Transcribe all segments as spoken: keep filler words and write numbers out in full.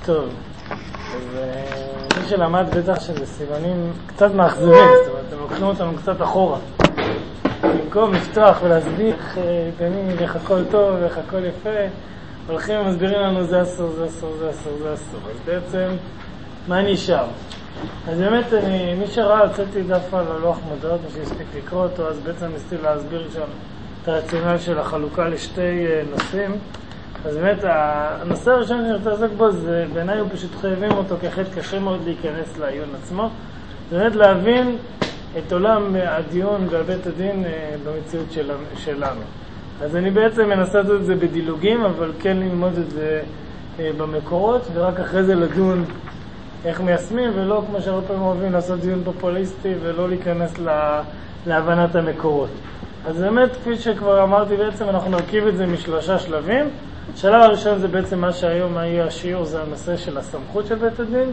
טוב, אז מי שלמד בטח שזה סימנים קצת מאכזבים, זאת אומרת, אתם לוקחים אותנו קצת אחורה. במקום לפתוח ולהסביר איך הכל טוב ואיך הכל יפה, הולכים ומסבירים לנו זה אסור, זה אסור, זה אסור, זה אסור. אז בעצם, מה נשאר? אז באמת, אני, מי שראה, הוצאתי דף על הלוח מודעות, מי שהספיק לקרוא אותו, אז בעצם ניסיתי להסביר שם את הרציונל של החלוקה לשתי נושאים. אז באמת, הנושא הראשון שאני רוצה לעסוק בו, זה בעיניי הוא פשוט חייבים אותו, כי אחרת קשה מאוד להיכנס לעיון עצמו. זה באמת להבין את עולם הדיון והבית הדין במציאות שלנו. אז אני בעצם מנסה לעשות את זה בדילוגים, אבל כן ללמוד את זה במקורות, ורק אחרי זה לדון איך מיישמים, ולא כמו שהרבה פעמים אוהבים לעשות דיון פופוליסטי, ולא להיכנס לה, להבנת המקורות. אז באמת, כפי שכבר אמרתי, בעצם אנחנו נרכיב את זה משלושה שלבים. השלב הראשון זה בעצם מה שהיום היה השיעור, זה הנושא של הסמכות של בית הדין,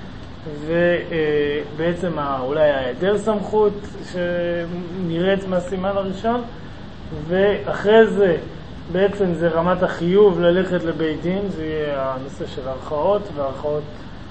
ובעצם אולי ההיעדר סמכות שנראית מהסימן הראשון, ואחרי זה בעצם זה רמת החיוב ללכת לבית דין, זה יהיה הנושא של הערכאות, והערכאות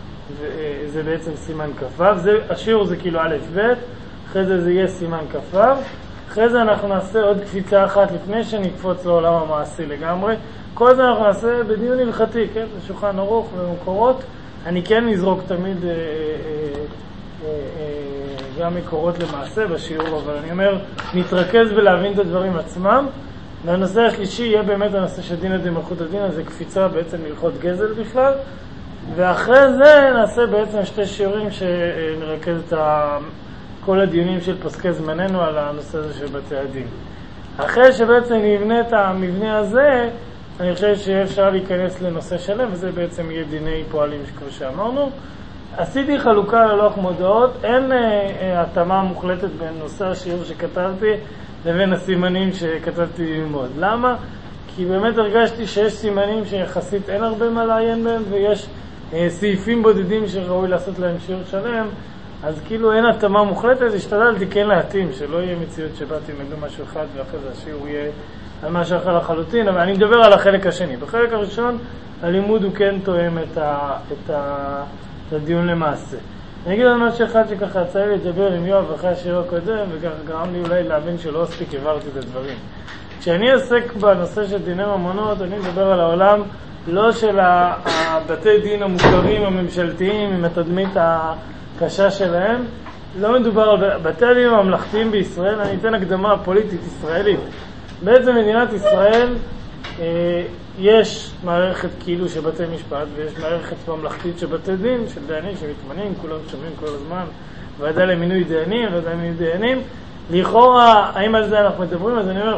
זה בעצם סימן כ"ו. השיעור זה כאילו א' ב', אחרי זה זה יהיה סימן כ"ו. אחרי זה אנחנו נעשה עוד קפיצה אחת לפני שנקפוץ לעולם המעשי לגמרי. כל זה אנחנו נעשה בדיון הלכתי, כן? בשולחן ערוך ובמקורות. אני כן נזרוק תמיד אה, אה, אה, אה, גם מקורות למעשה בשיעור, אבל אני אומר, נתרכז בלהבין את הדברים עצמם. והנושא השלישי יהיה באמת הנושא של דין הדין מלכות הדין, אז זה קפיצה בעצם מלכות גזל בכלל. ואחרי זה נעשה בעצם שתי שיעורים שנרכז את ה... כל הדיונים של פוסקי זמננו על הנושא הזה של בתי הדין. אחרי שבעצם נבנה את המבנה הזה, אני חושב שאפשר להיכנס לנושא שלם, וזה בעצם יהיה דיני פועלים כמו שאמרנו. עשיתי חלוקה ללוח מודעות, אין אה, התאמה מוחלטת בין נושא השיעור שכתבתי לבין הסימנים שכתבתי ללמוד. למה? כי באמת הרגשתי שיש סימנים שיחסית אין הרבה מה לעיין בהם, ויש אה, סעיפים בודדים שראוי לעשות להם שיעור שלם, אז כאילו אין התאמה מוחלטת, השתדלתי כן להתאים, שלא יהיה מציאות שבאתי מדו משהו אחד ואחרי זה השיעור יהיה על משהו אחר לחלוטין, אבל אני מדבר על החלק השני. בחלק הראשון הלימוד הוא כן תואם את, ה, את, ה, את הדיון למעשה. אני אגיד על משהו אחד שככה יצא לי לדבר עם יואב אחרי השיעור הקודם, וכך גרם לי אולי להבין שלא מספיק העברתי את הדברים. כשאני עוסק בנושא של דיני ממונות, אני מדבר על העולם לא של הבתי דין המוכרים הממשלתיים עם התדמית הקשה שלהם, לא מדובר על בתי הדין הממלכתיים בישראל. אני אתן הקדמה פוליטית ישראלית. בעצם מדינת ישראל אה, יש מערכת כאילו של בתי משפט, ויש מערכת ממלכתית של בתי דין, של דיינים שמתמנים, כולם שומעים כל הזמן, ועדה למינוי דיינים, ועדה למינוי דיינים. לכאורה, האם על זה אנחנו מדברים? אז אני אומר,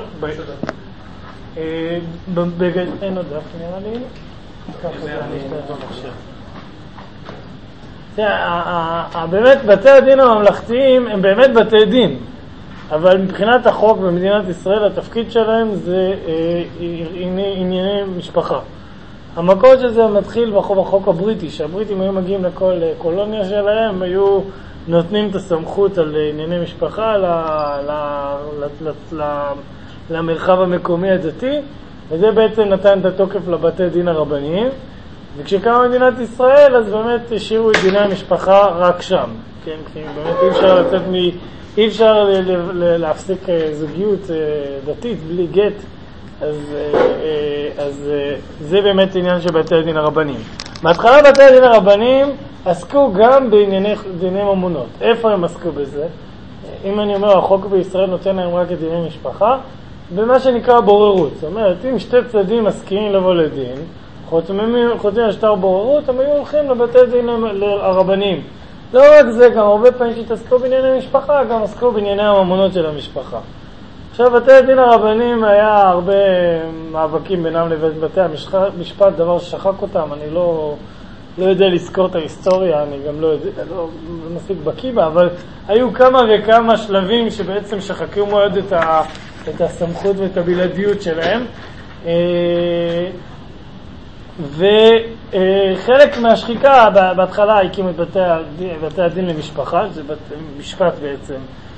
בגלל, אין עוד דף נראה לי, ככה זה אני אשתתף במחשב. באמת, בתי הדין הממלכתיים הם באמת בתי דין, אבל מבחינת החוק במדינת ישראל, התפקיד שלהם זה ענייני משפחה. המקור של זה מתחיל בחוק הבריטי, שהבריטים היו מגיעים לכל קולוניה שלהם, היו נותנים את הסמכות על ענייני משפחה למרחב המקומי הדתי, וזה בעצם נתן את התוקף לבתי דין הרבניים. וכשקמה מדינת ישראל, אז באמת השאירו את דיני המשפחה רק שם. כן, כי באמת אי אפשר לצאת מ... אי אפשר להפסיק זוגיות דתית בלי גט, אז, אז זה באמת עניין של בתי הדין הרבניים. בהתחלה בתי הדין הרבניים עסקו גם בענייני דיני ממונות. איפה הם עסקו בזה? אם אני אומר, החוק בישראל נותן להם רק את דיני משפחה, במה שנקרא בוררות. זאת אומרת, אם שתי צדדים מסכימים לבוא לדין, חוצים על שטר בוררות, הם היו הולכים לבתי דין הרבניים. לא רק זה, גם הרבה פעמים שהתעסקו בענייני משפחה, גם עסקו בענייני הממונות של המשפחה. עכשיו, בתי הדין הרבניים היה הרבה מאבקים בינם לבין בתי המשפט, דבר ששחק אותם. אני לא, לא יודע לזכור את ההיסטוריה, אני גם לא יודע, לא מספיק בקיא בה, אבל היו כמה וכמה שלבים שבעצם שחקו מאוד את, ה, את הסמכות ואת הבלעדיות שלהם. וחלק מהשחיקה, בהתחלה הקימו את בתי הדין, בתי הדין למשפחה, זה משפט בעצם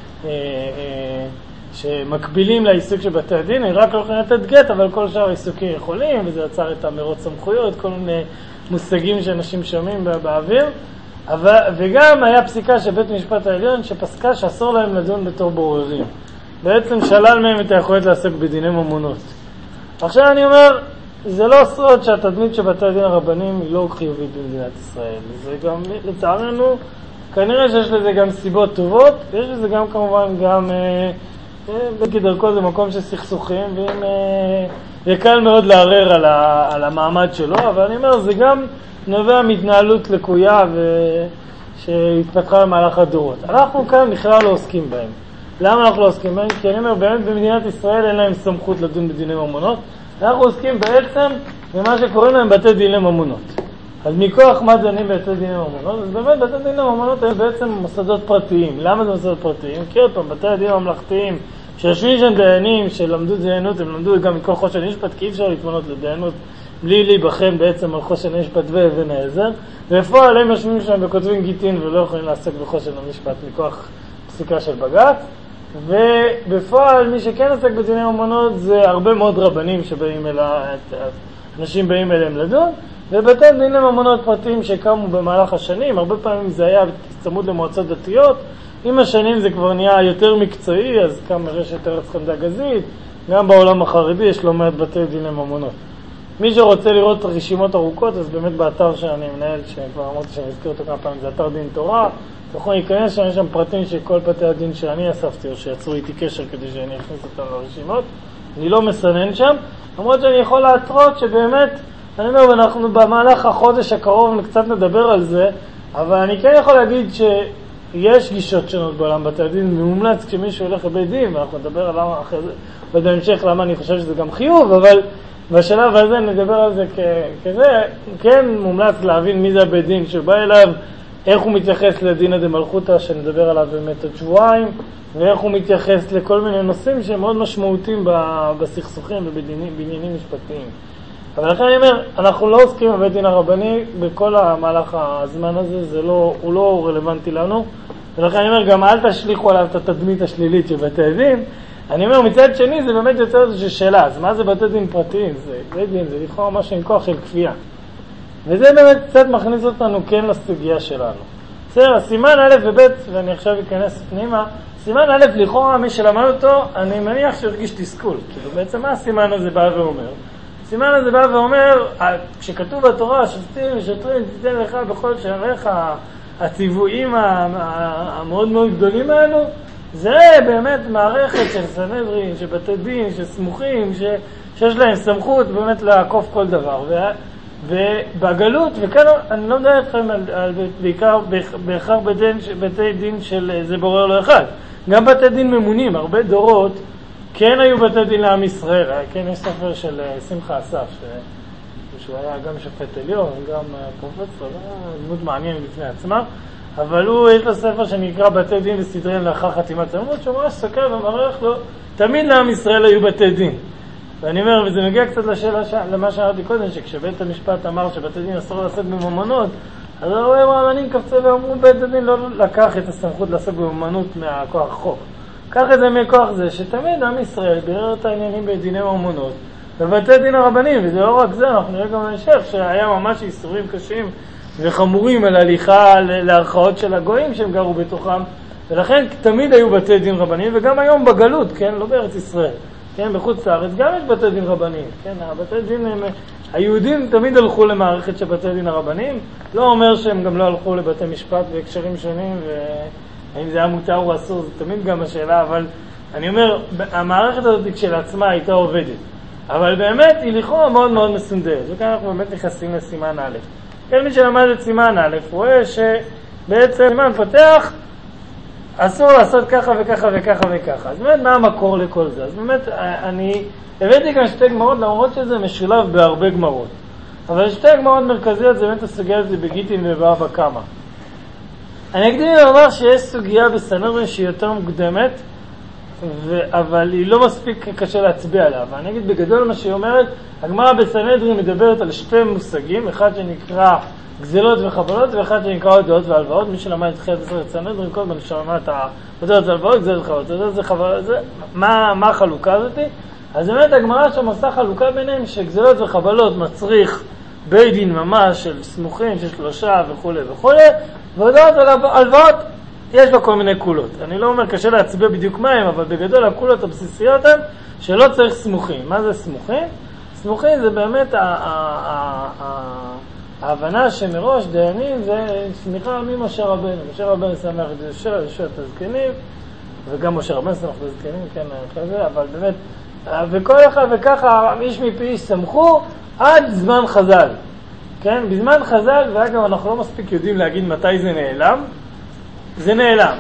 שמקבילים לעיסוק של בתי הדין. הם רק לא יכולים לתת גט, אבל כל שאר העיסוקים יכולים, וזה יצר את המרוץ סמכויות, כל מיני מושגים שאנשים שומעים באוויר, אבל, וגם היה פסיקה של בית המשפט העליון שפסקה שאסור להם לדון בתור בוררים. בעצם שלל מהם את היכולת לעסוק בדיני ממונות. עכשיו אני אומר, זה לא סוד שהתדמית של בתי הדין הרבנים היא לא חיובית במדינת ישראל. זה גם, לצערנו, כנראה שיש לזה גם סיבות טובות, יש לזה גם כמובן גם, אה, אה, כדרכו זה מקום של סכסוכים, ואם אה, יהיה קל מאוד לערער על, ה, על המעמד שלו, אבל אני אומר, זה גם נובע מהתנהלות לקויה ו... שהתפתחה במהלך הדורות. אנחנו כאן בכלל לא עוסקים בהם. למה אנחנו לא עוסקים בהם? כי אני אומר, באמת במדינת ישראל אין להם סמכות לדון בדיני ממונות. אנחנו עוסקים בעצם במה שקוראים להם בתי דיני ממונות. אז מכוח מה דנים בתי דיני ממונות? אז באמת בתי דיני ממונות הם בעצם מוסדות פרטיים. למה זה מוסדות פרטיים? כי עוד פעם, בתי הדין הממלכתיים, שיושבים שם דיינים שלמדו דיינות, הם למדו גם מכל חושן משפט, כי אי אפשר להתמנות לדיינות בלי להיבחן בעצם על חושן המשפט ואבן העזר, ובפועל הם יושבים שם וכותבים גיטין ולא יכולים לעסוק בחושן המשפט מכוח פסיקה של בג"ץ. ובפועל מי שכן עסק בדיני ממונות זה הרבה מאוד רבנים שבאים אלה, אנשים באים אליהם לדון, ובתי דיני ממונות פרטיים שקמו במהלך השנים, הרבה פעמים זה היה צמוד למועצות דתיות, עם השנים זה כבר נהיה יותר מקצועי, אז קם רשת ארץ חמדה גזית, גם בעולם החרדי יש לא מעט בתי דיני ממונות. מי שרוצה לראות רשימות ארוכות, אז באמת באתר שאני מנהל, שכבר אמרתי שאני אזכיר אותו כמה פעמים, זה אתר דין תורה, אתה יכול להיכנס שם, יש שם פרטים של כל בתי הדין שאני אספתי, או שיצרו איתי קשר כדי שאני אכניס אותם לרשימות. אני לא מסנן שם, למרות שאני יכול להתרות שבאמת, אני אומר, אנחנו במהלך החודש הקרוב קצת נדבר על זה, אבל אני כן יכול להגיד שיש גישות שונות בעולם בתי הדין, ממומלץ כשמישהו הולך לבית דין, ואנחנו נדבר על למה אחרי זה, ובהמשך למה אני חושב שזה גם חיוב, אבל בשלב הזה נדבר על זה כזה, כן מומלץ להבין מי זה הבית דין שבא אליו, איך הוא מתייחס לדינא דמלכותא שנדבר עליו באמת עוד שבועיים, ואיך הוא מתייחס לכל מיני נושאים שהם מאוד משמעותיים בסכסוכים ובעניינים משפטיים. אבל לכן אני אומר, אנחנו לא עוסקים בבית דין הרבני בכל המהלך הזמן הזה, זה לא, הוא לא רלוונטי לנו, ולכן אני אומר, גם אל תשליחו עליו את התדמית השלילית של בתי הדין. אני אומר, מצד שני זה באמת יוצא איזושהי שאלה, אז מה זה בתי דין פרטיים? זה בית דין, זה לכאורה משהו עם כוח של כפייה. וזה באמת קצת מכניס אותנו כן לסוגיה שלנו. בסדר, סימן א' וב', ואני עכשיו אכנס פנימה, סימן א' לכאורה, מי שלמד אותו, אני מניח שהרגיש תסכול. כאילו בעצם מה הסימן הזה בא ואומר? הסימן הזה בא ואומר, כשכתוב בתורה, שופטים ושוטרים, תיתן לך בכל שעריך, הציוויים המאוד מאוד גדולים האלו, זה באמת מערכת של סנהדרין, של בתי דין, של סמוכים, ש... שיש להם סמכות באמת לעקוף כל דבר. ו... ובגלות, וכאן אני לא מדבר אתכם על, על בעיקר בהכרח בתי, בתי דין של זה בורר לא אחד. גם בתי דין ממונים, הרבה דורות, כן היו בתי דין לעם ישראל. כן, יש ספר של שמחה אסף, ש... שהוא היה גם שופט עליון, גם פרופסור, דמות מעניין בפני עצמה. אבל הוא, יש לו ספר שנקרא בתי דין וסדריהם לאחר חתימת צלמות, שהוא ממש סקר ומערך לו, תמיד לעם ישראל היו בתי דין. ואני אומר, וזה מגיע קצת לשאלה, ש... למה שאמרתי קודם, שכשבית המשפט אמר שבתי דין אסור לעשות בממונות, אז הרבה מאמנים קפצו ואמרו, בית הדין לא לקח את הסמכות לעשות בממונות מהכוח החוק. קח את זה מכוח זה, שתמיד עם ישראל בירר את העניינים בדיני ממונות, בבתי דין הרבנים, וזה לא רק זה, אנחנו נראה גם להמשך, שהיה ממש איסורים קשים וחמורים על הליכה להרחאות של הגויים שהם גרו בתוכם, ולכן תמיד היו בתי דין רבניים, וגם היום בגלות, כן, לא בארץ ישראל, כן, בחוץ לארץ, גם יש בתי דין רבניים, כן, הבתי דין הם, היהודים תמיד הלכו למערכת של בתי דין הרבניים, לא אומר שהם גם לא הלכו לבתי משפט בהקשרים שונים, והאם זה היה מותר או אסור, זה תמיד גם השאלה, אבל אני אומר, המערכת הזאת כשלעצמה הייתה עובדת, אבל באמת היא לכאורה מאוד מאוד מסונדרת, וכאן אנחנו באמת נכנסים לסימן א'. כן, מי שלמד את סימן א', רואה שבעצם סימן פתח, אסור לעשות ככה וככה וככה וככה. אז באמת, מה המקור לכל זה? אז באמת, אני הבאתי כאן שתי גמרות, למרות שזה משולב בהרבה גמרות. אבל שתי גמרות מרכזיות, זה באמת הסוגיה הזאת בגיטין ובאבא קמא. אני אקדים לומר שיש סוגיה בסנהדרין שהיא יותר מוקדמת, ו... אבל היא לא מספיק קשה להצביע עליה. ואני אגיד בגדול מה שהיא אומרת, הגמרא בסנהדרין מדברת על שתי מושגים, אחד שנקרא גזלות וחבלות, ואחד שנקרא הודעות והלוואות. מי שלמד את תחילת הסרט סנהדרין, כל הזמן שמע את ההודעות והלוואות, גזלות וחבלות, זה חבלות, זה, מה, מה החלוקה הזאת? אז באמת הגמרא שם עושה חלוקה ביניהם, שגזלות וחבלות מצריך בית דין ממש של סמוכים, של שלושה וכו' וכו', והודעות על הלוואות, יש בה כל מיני קולות. אני לא אומר קשה להצביע בדיוק מה הם, אבל בגדול הקולות הבסיסיות הן שלא צריך סמוכים. מה זה סמוכים? סמוכים זה באמת ההבנה שמראש דיינים זה סמיכה ממשה רבנו. משה רבנו שמח את יהושע, יהושע את הזקנים, וגם משה רבנו שמח את הזקנים, כן, כזה, אבל באמת, וכל אחד וככה, איש מפי איש סמכו עד זמן חז"ל. כן, בזמן חז"ל, ואגב אנחנו לא מספיק יודעים להגיד מתי זה נעלם, זה נעלם.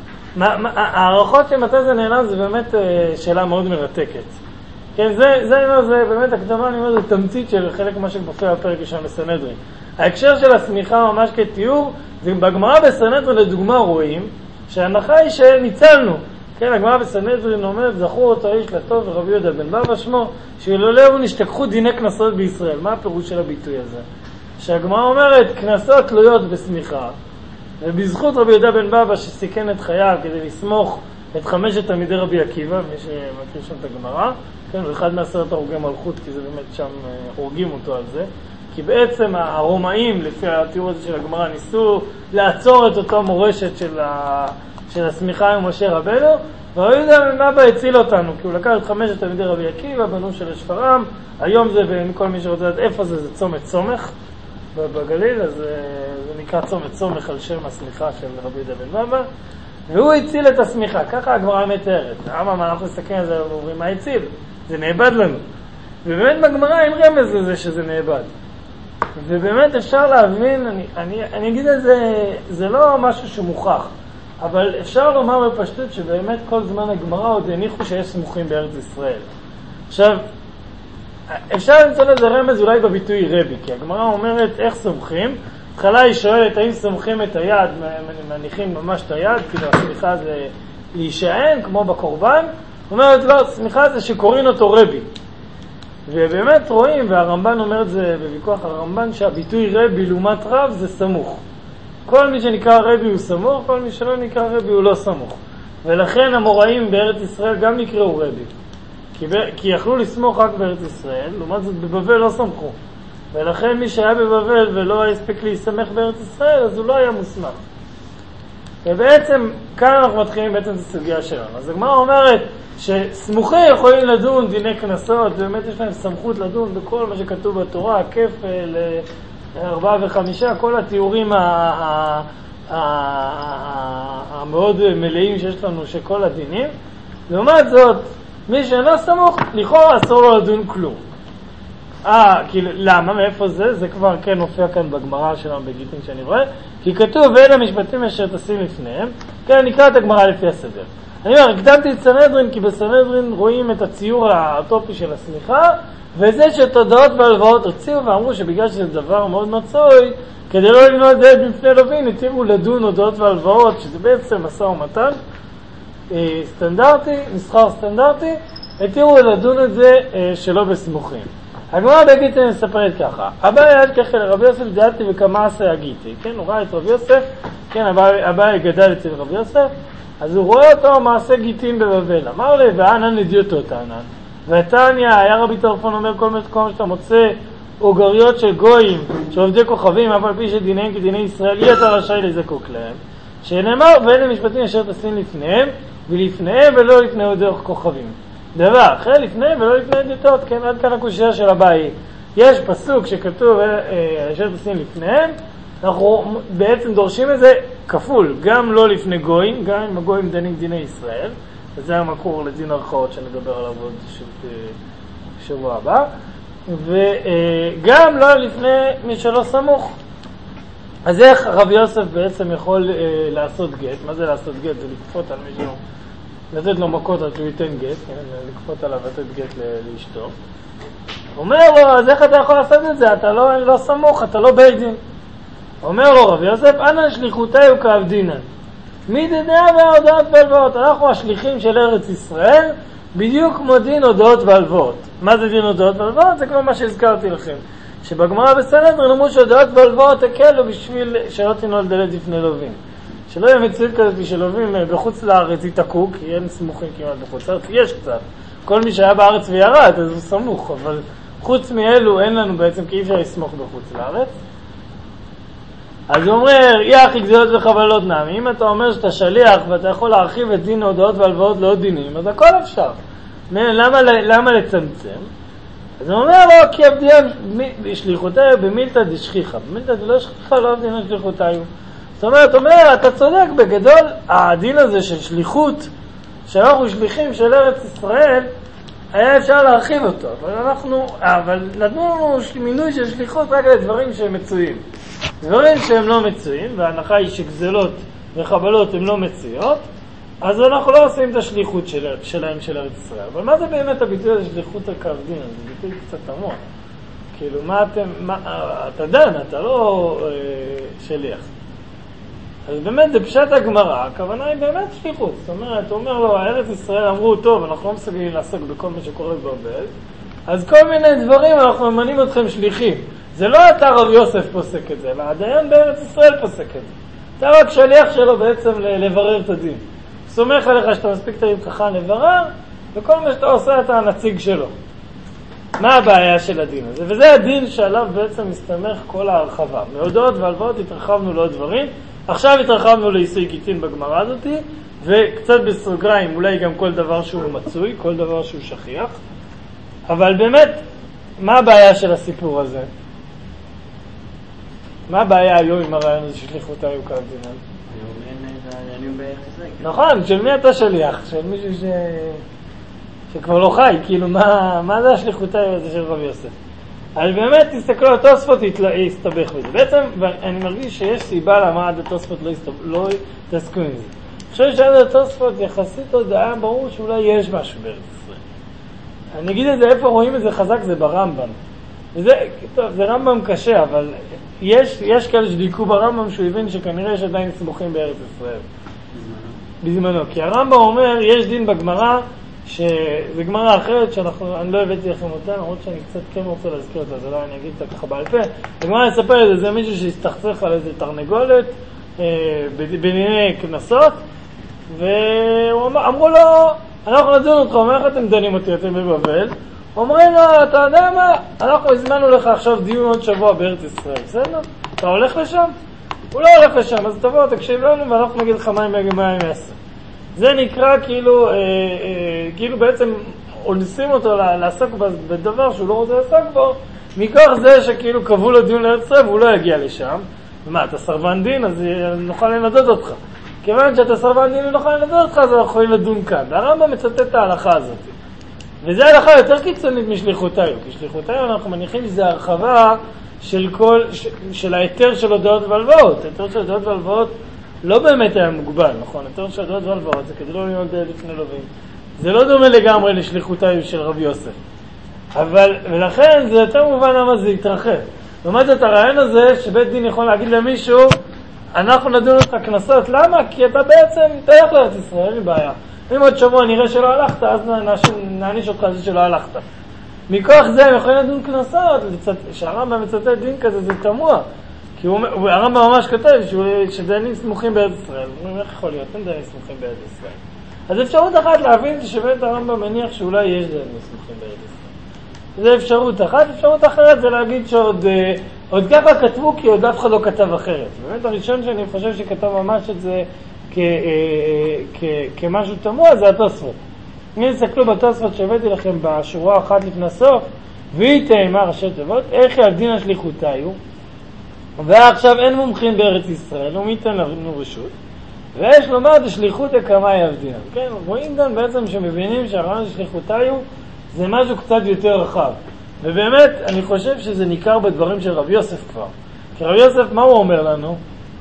הערכות של מתי זה נעלם זה באמת שאלה מאוד מרתקת. כן, זה, זה, זה, זה באמת הקדמה, אני אומר, זה תמצית של חלק מה שמופיע בפרק ראשון בסנהדרין. ההקשר של הסמיכה ממש כתיאור, זה בגמרא בסנהדרין לדוגמה רואים, שההנחה היא שניצלנו. כן, הגמרא בסנהדרין אומרת, זכור אותו איש לטוב ורבי יהודה בן בבא שמו, שאילולהו נשתכחו דיני כנסות בישראל. מה הפירוש של הביטוי הזה? שהגמרא אומרת, כנסות תלויות בסמיכה, ובזכות רבי יהודה בן בבא שסיכן את חייו כדי לסמוך את חמשת תלמידי רבי עקיבא, מי שמכיר שם את הגמרא, כן, ואחד מעשרת הרוגי מלכות, כי זה באמת שם הורגים אותו על זה, כי בעצם הרומאים, לפי התיאור הזה של הגמרא, ניסו לעצור את אותו מורשת של, ה... של הסמיכה עם משה רבנו, ורבי יהודה בן בבא הציל אותנו, כי הוא לקח את חמשת תלמידי רבי עקיבא, בנו של שפרעם, היום זה, וכל מי שרוצה לדעת איפה זה, זה צומת סומך, בגליל, אז זה נקרא צומת סומך על שם הסמיכה של רבי יהודה בן בבא, והוא הציל את הסמיכה, ככה הגמרא מתארת. למה מה אנחנו נסתכל על זה ואומרים, מה הציל? זה נאבד לנו. ובאמת בגמרא אין רמז לזה שזה נאבד. ובאמת אפשר להבין, אני, אני, אני אגיד את זה, זה לא משהו שמוכח, אבל אפשר לומר בפשטות שבאמת כל זמן הגמרא עוד הניחו שיש סמוכים בארץ ישראל. עכשיו, אפשר למצוא לזה רמז אולי בביטוי רבי, כי הגמרא אומרת איך סומכים. התחלה היא שואלת האם סומכים את היד, מניחים ממש את היד, כאילו הסמיכה זה להישען כמו בקורבן. אומרת לא, סמיכה זה שקוראים אותו רבי. ובאמת רואים, והרמב"ן אומר את זה בוויכוח הרמב"ן, שהביטוי רבי לעומת רב זה סמוך. כל מי שנקרא רבי הוא סמוך, כל מי שלא נקרא רבי הוא לא סמוך. ולכן המוראים בארץ ישראל גם נקראו רבי. כי, ב... כי יכלו לסמוך רק בארץ ישראל, לעומת זאת בבבל לא סמכו. ולכן מי שהיה בבבל ולא הספיק להסתמך בארץ ישראל, אז הוא לא היה מוסמך. ובעצם, כאן אנחנו מתחילים בעצם את הסוגיה שלנו. אז הגמרא אומרת שסמוכים יכולים לדון דיני כנסות, ובאמת יש להם סמכות לדון בכל מה שכתוב בתורה, כפל, ארבעה וחמישה, כל התיאורים המאוד מלאים שיש לנו של כל הדינים. לעומת זאת, מי שאינו סמוך, לכאורה אסור לו לדון כלום. אה, כאילו, למה? מאיפה זה? זה כבר כן מופיע כאן בגמרא שלנו בגיטין שאני רואה, כי כתוב, ואלה המשפטים אשר תשים לפניהם, כן, נקרא את הגמרא לפי הסדר. אני אומר, הקדמתי את סנהדרין, כי בסנהדרין רואים את הציור האוטופי של הסמיכה, וזה שתודעות והלוואות הוציאו ואמרו שבגלל שזה דבר מאוד מצוי, כדי לא לבנות דעת בפני לווין, התירו לדון הודעות והלוואות, שזה בעצם משא ומתן סטנדרטי, מסחר סטנדרטי, התירו לדון את זה שלא בסמוכים. הגמרא בגיטין מספרת ככה, אביי היה ככה לרבי יוסף דעתי וכמה עשה הגיתי, כן, הוא ראה את רבי יוסף, כן, אביי גדל אצל רבי יוסף, אז הוא רואה אותו מעשה גיטין בבבל, אמר לי, ואנן נדיותו תענן, ותניה, היה רבי טרפון אומר כל מה שאתה מוצא אוגריות של גויים, שעובדי כוכבים, אף על פי שדיניהם כדיני ישראל, יהיה אתה רשאי לזקוק להם, שנאמר, ואלה משפטים אשר תשים לפניהם, ולפניהם ולא לפני עובדי כוכבים. דבר, אחרי לפניהם ולא לפני עדותות, כן, עד כאן הקושיה של הבאי. יש פסוק שכתוב אשר תשים לפניהם, אנחנו בעצם דורשים את זה כפול, גם לא לפני גויים, גם אם הגויים דנים דיני ישראל, וזה המקור לדין ערכאות שנדבר עליו עוד שבוע הבא, וגם לא לפני מי שלא סמוך. אז איך רבי יוסף בעצם יכול לעשות גט? מה זה לעשות גט? זה לקפות על מישהו, לתת לו מכות עד שהוא ייתן גט, כן? לקפות עליו לתת גט לאשתו. אומר לו, אז איך אתה יכול לעשות את זה? אתה לא, לא סמוך, אתה לא בית דין. אומר לו רבי יוסף, אנא שליחותי וכעבדינן. מי דדעה וההודעות והלוואות? אנחנו השליחים של ארץ ישראל, בדיוק כמו דין הודעות והלוואות. מה זה דין הודעות והלוואות? זה כמו מה שהזכרתי לכם. שבגמרא בסנהדרין אמרו שהודעות והלוואות הקלו בשביל שלא תנעול לדלת לפני לווים. שלא יהיה מציאות כזאת של לווים בחוץ לארץ יתעקו, כי אין סמוכים כמעט בחוץ לארץ, יש קצת. כל מי שהיה בארץ וירד, אז הוא סמוך, אבל חוץ מאלו אין לנו בעצם, כי אי אפשר לסמוך בחוץ לארץ. אז הוא אומר, יחי גזילות וחבלות נעמי, אם אתה אומר שאתה שליח ואתה יכול להרחיב את דין ההודעות והלוואות לעוד דינים, אז הכל אפשר. למה, למה לצמצם? אז הוא אומר לו, כי עבדיהם שליחותיו במילתא דשכיחה. במילתא דלא שכיחה לא עבדיהם שליחותיו. זאת אומרת, אומר, אתה צודק בגדול, הדין הזה של שליחות, שאנחנו שליחים של ארץ ישראל, היה אפשר להרחיב אותו. אבל אנחנו, אבל נתנו לנו מינוי של שליחות רק לדברים שהם מצויים. דברים שהם לא מצויים, וההנחה היא שגזלות וחבלות הן לא מצויות, אז אנחנו לא עושים את השליחות של, שלהם של ארץ ישראל. אבל מה זה באמת הביטוי הזה שליחות הכעבדין? זה ביטוי קצת עמוק. כאילו, מה אתם, מה, אתה דן, אתה לא אה, שליח. אז באמת זה פשט הגמרא, הכוונה היא באמת שליחות. זאת אומרת, הוא אומר לו, ארץ ישראל אמרו, טוב, אנחנו לא מסוגלים לעסוק בכל מה שקורה בבבל, אז כל מיני דברים אנחנו ממנים אתכם שליחים. זה לא אתה רב יוסף פוסק את זה, אלא הדיין בארץ ישראל פוסק את זה. אתה רק שליח שלו בעצם לברר את הדין. סומך עליך שאתה מספיק תגיד חכם לברר, וכל מה שאתה עושה אתה הנציג שלו. מה הבעיה של הדין הזה? וזה הדין שעליו בעצם מסתמך כל ההרחבה. מהודעות והלוואות התרחבנו לעוד דברים, עכשיו התרחבנו לאיסוי גיטין בגמרא הזאת, וקצת בסוגריים, אולי גם כל דבר שהוא מצוי, כל דבר שהוא שכיח. אבל באמת, מה הבעיה של הסיפור הזה? מה הבעיה היום עם הרעיון הזה ששליחותיו היו כעבדינן? היום אין את העניינים בארץ ישראל. נכון, של מי אתה שליח? של מישהו ש... שכבר לא חי, כאילו מה, מה זה השליחותיו הזה של רב יוסף? אבל באמת תסתכלו על התוספות להסתבך בזה. בעצם אני מרגיש שיש סיבה למה עד התוספות לא, הסתב... לא תעסקו עם זה. אני חושב שעד התוספות יחסית עוד היה ברור שאולי יש משהו בארץ ישראל. אני אגיד את זה, איפה רואים את זה חזק, זה ברמב"ם. וזה, טוב, זה רמב"ם קשה, אבל יש, יש כאלה שדייקו ברמב"ם שהוא הבין שכנראה יש עדיין סמוכים בארץ ישראל. בזמנו. בזמנו. כי הרמב"ם אומר, יש דין בגמרא, שזה גמרא אחרת שאנחנו, אני לא הבאתי לכם אותה, למרות שאני קצת כן רוצה להזכיר אותה, אז לא אני אגיד אותה ככה בעל פה. הגמרא יספר את זה, זה מישהו שהסתכסך על איזה תרנגולת, אה, בענייני כנסות, ואמרו לו, אנחנו נדון אותך, אומר איך אתם דנים אותי, אתם בבבל? אומרים לו, אתה יודע מה, אנחנו הזמנו לך עכשיו דיון עוד שבוע בארץ ישראל, בסדר? אתה הולך לשם? הוא לא הולך לשם, אז תבוא, תקשיב לנו, ואנחנו נגיד לך מה הם יעשו. זה נקרא כאילו, אה, אה, כאילו בעצם אונסים אותו לעסוק בדבר שהוא לא רוצה לעסוק בו, מכוח זה שכאילו קבעו לו דיון לארץ ישראל והוא לא יגיע לשם. ומה, אתה סרבן דין, אז נוכל לנדוד אותך. כיוון שאתה סרבן דין ונוכל לנדוד אותך, אז אנחנו יכולים לדון כאן. והרמב"ם מצטט את ההלכה הזאת. וזו ההלכה יותר קיצונית משליחותיו, כי שליחותיו אנחנו מניחים שזה הרחבה של כל, ש, של היתר של הודעות והלוואות. היתר של הודעות והלוואות לא באמת היה מוגבל, נכון? היתר של הודעות והלוואות זה כדי לא להיות לפני לווים. זה לא דומה לגמרי לשליחותיו של רב יוסף. אבל, ולכן זה יותר מובן למה זה יתרחב. לעומת זאת הרעיון הזה שבית דין יכול להגיד למישהו, אנחנו נדון אותך כנסות, למה? כי אתה בעצם תלך לארץ ישראל, אין לי בעיה. אם עוד שבוע נראה שלא הלכת, אז נעניש אותך על זה שלא הלכת. מכוח זה הם יכולים לדון כנסות, שהרמב"ם מצטט דין כזה, זה תמוה. כי הוא, הרמב"ם ממש כותב שדיינים סמוכים בארץ ישראל. אומרים, איך יכול להיות? אין דיינים סמוכים בארץ ישראל. אז אפשרות אחת להבין שבאמת הרמב"ם מניח שאולי יש דיינים סמוכים בארץ ישראל. זה אפשרות אחת. אפשרות אחרת זה להגיד שעוד עוד ככה כתבו, כי עוד אף אחד לא כתב אחרת. באמת הראשון שאני חושב שכתב ממש את זה כ, כ, כמשהו תמוה, זה התוספות. אם תסתכלו בתוספות שהבאתי לכם בשורה אחת לפני הסוף, והיא תאמר ראשי תיבות, איך על דין השליחותיו, ועכשיו אין מומחים בארץ ישראל, ומי ייתן לנו רשות, ויש לומר דשליחות הקמה יעבדינן. כן, רואים גם בעצם שמבינים שהרעיון שליחותיו זה משהו קצת יותר רחב. ובאמת, אני חושב שזה ניכר בדברים של רב יוסף כבר. כי רב יוסף, מה הוא אומר לנו?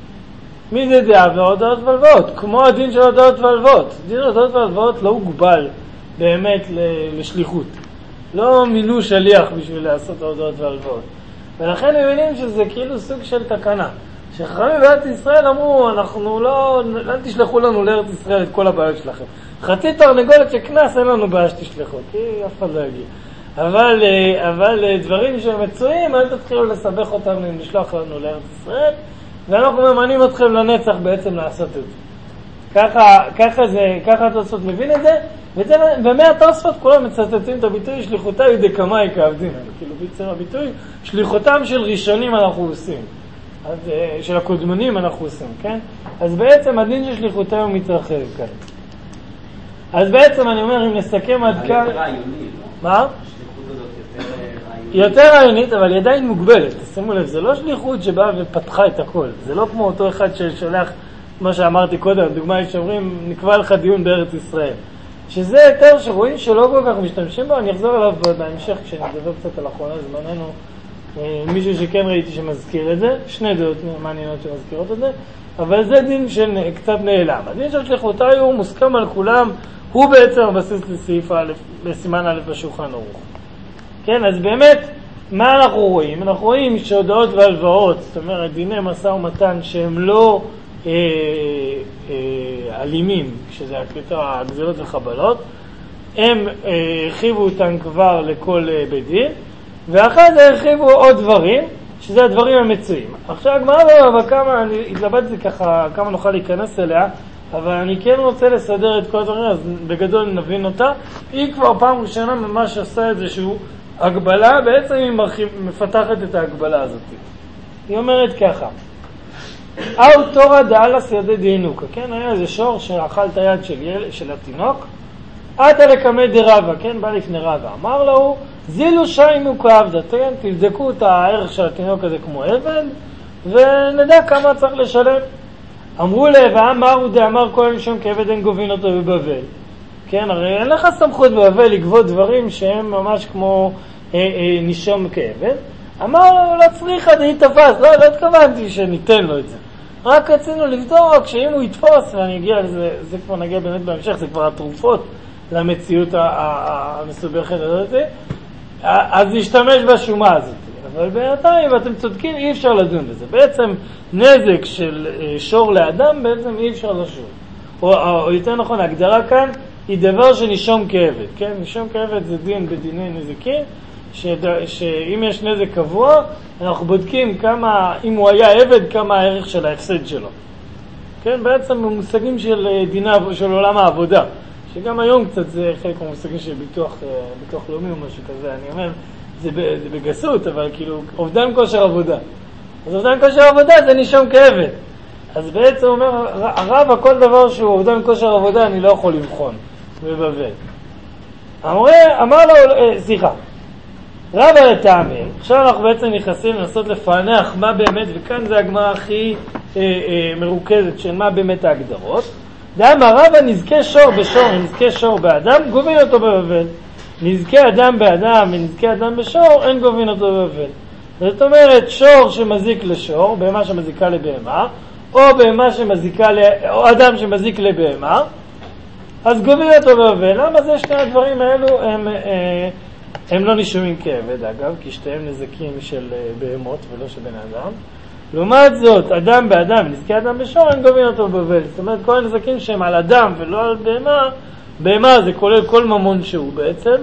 מי זה דעה והודעות והלוואות? כמו הדין של הודעות והלוואות. דין של הודעות והלוואות לא הוגבל באמת לשליחות. לא מינו שליח בשביל לעשות הודעות והלוואות. ולכן מבינים שזה כאילו סוג של תקנה. שחכמים בארץ ישראל אמרו, אנחנו לא, לא תשלחו לנו לארץ ישראל את כל הבעיות שלכם. חצי תרנגולת שכנס אין לנו בעיה שתשלחו, כי אף אחד לא יגיע. אבל, אבל דברים שהם מצויים, אל תתחילו לסבך אותם לשלוח לנו לארץ ישראל, ואנחנו ממנים אתכם לנצח בעצם לעשות את זה. ככה, ככה זה, ככה התוספות מבין את זה, ומהתוספות כולם מצטטים את הביטוי שליחותה ידי קמאי כעבדינן, כאילו ביצר הביטוי שליחותם של ראשונים אנחנו עושים, אז, של הקודמונים אנחנו עושים, כן? אז בעצם הדין של שליחותה הוא מתרחב כאן. אז בעצם אני אומר, אם נסכם עד כאן... יותר רעיונית, לא? מה? השליחות הזאת יותר רעיונית. יותר רעיונית, אבל היא עדיין מוגבלת. שימו לב, זה לא שליחות שבאה ופתחה את הכל. זה לא כמו אותו אחד ששולח, מה שאמרתי קודם, דוגמה היא שאומרים, נקבע לך דיון בארץ ישראל. שזה יותר שרואים שלא כל כך משתמשים בו, אני אחזור אליו בהמשך כשנדבר קצת על אחרונה זמננו. מישהו שכן ראיתי שמזכיר את זה, שני דעות מעניינות שמזכירות את זה, אבל זה דין שקצת נעלם. הדין של שליחותי הוא מוסכם על כולם, הוא בעצם הבסיס לסעיף א', לסימן א' בשולחן ערוך. כן, אז באמת, מה אנחנו רואים? אנחנו רואים שהודעות והלוואות, זאת אומרת, דיני משא ומתן שהם לא אה, אה, אלימים, כשזה הגזלות וחבלות, הם אה, הרחיבו אותם כבר לכל אה, בית דין, ואחרי זה הרחיבו עוד דברים, שזה הדברים המצויים. עכשיו, הגמרא בכמה, אני התלבטתי ככה, כמה נוכל להיכנס אליה, אבל אני כן רוצה לסדר את כל הדברים, אז בגדול נבין אותה. היא כבר פעם ראשונה ממש עושה איזשהו הגבלה, בעצם היא מרחיב, מפתחת את ההגבלה הזאת. היא אומרת ככה, אהו תורא דאלס ידי דינוקה, כן, היה איזה שור שאכל את היד של, יל, של התינוק, עתה לקמא דרבא, כן, בא לפני רבא, אמר לו, זילו שיינו כעבדה, כן, תבדקו את הערך של התינוק הזה כמו אבן, ונדע כמה צריך לשלם. אמרו לה, ואמרו דאמר כל משום כעבד אין גובין אותו בבבל. כן, הרי אין לך סמכות בבבל לגבות דברים שהם ממש כמו אה, אה, נישום כעבד. אמר לו, לא צריכה, די תפס, לא, לא התכוונתי שניתן לו את זה. רק רצינו לבדוק שאם הוא יתפוס, ואני אגיע לזה, זה כבר נגיע באמת בהמשך, זה כבר התרופות למציאות המסובכת הזאת, אז להשתמש בשומה הזאת. אבל בינתיים, ואתם צודקים, אי אפשר לדון בזה. בעצם נזק של שור לאדם, בעצם אי אפשר לשור. או, או יותר נכון, ההגדרה כאן היא דבר שנישום כעבד. כן? נישום כעבד זה דין בדיני נזקים, שד... שאם יש נזק קבוע, אנחנו בודקים כמה, אם הוא היה עבד, כמה הערך של ההפסד שלו. כן? בעצם מושגים של דינה, של עולם העבודה. שגם היום קצת זה חלק מהמושגים של ביטוח, ביטוח לאומי או משהו כזה. אני אומר, זה בגסות, אבל כאילו, אובדן כושר עבודה. אז אובדן כושר עבודה זה נישום כעבד. אז בעצם אומר, הרב, כל דבר שהוא אובדן כושר עבודה, אני לא יכול לבחון בבבל. אמר, אמר לו, סליחה, רב על הטעמים, עכשיו אנחנו בעצם נכנסים לנסות לפענח מה באמת, וכאן זה הגמרא הכי אה, אה, מרוכזת של מה באמת ההגדרות. דאמר רבא נזכה שור בשור, נזכה שור באדם, גובין אותו בבבל. נזכה אדם באדם ונזכה אדם בשור, אין גובין אותו בבבל. זאת אומרת, שור שמזיק לשור, בהמה שמזיקה לבהמה, או בהמה שמזיקה, או אדם שמזיק לבהמה, אז גובין אותו בבבל. למה זה שני הדברים האלו הם, הם לא נשומים כעבד, אגב, כי שתיהם נזקים של בהמות ולא של בן אדם. לעומת זאת, אדם באדם ונזכה אדם בשור, אין גובין אותו בבבל. זאת אומרת, כל הנזקים שהם על אדם ולא על בהמה, בהמה זה כולל כל ממון שהוא בעצם,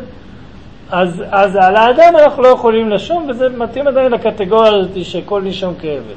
אז, אז על האדם אנחנו לא יכולים לשום, וזה מתאים עדיין לקטגוריה הזאת שכל נישום כעבד.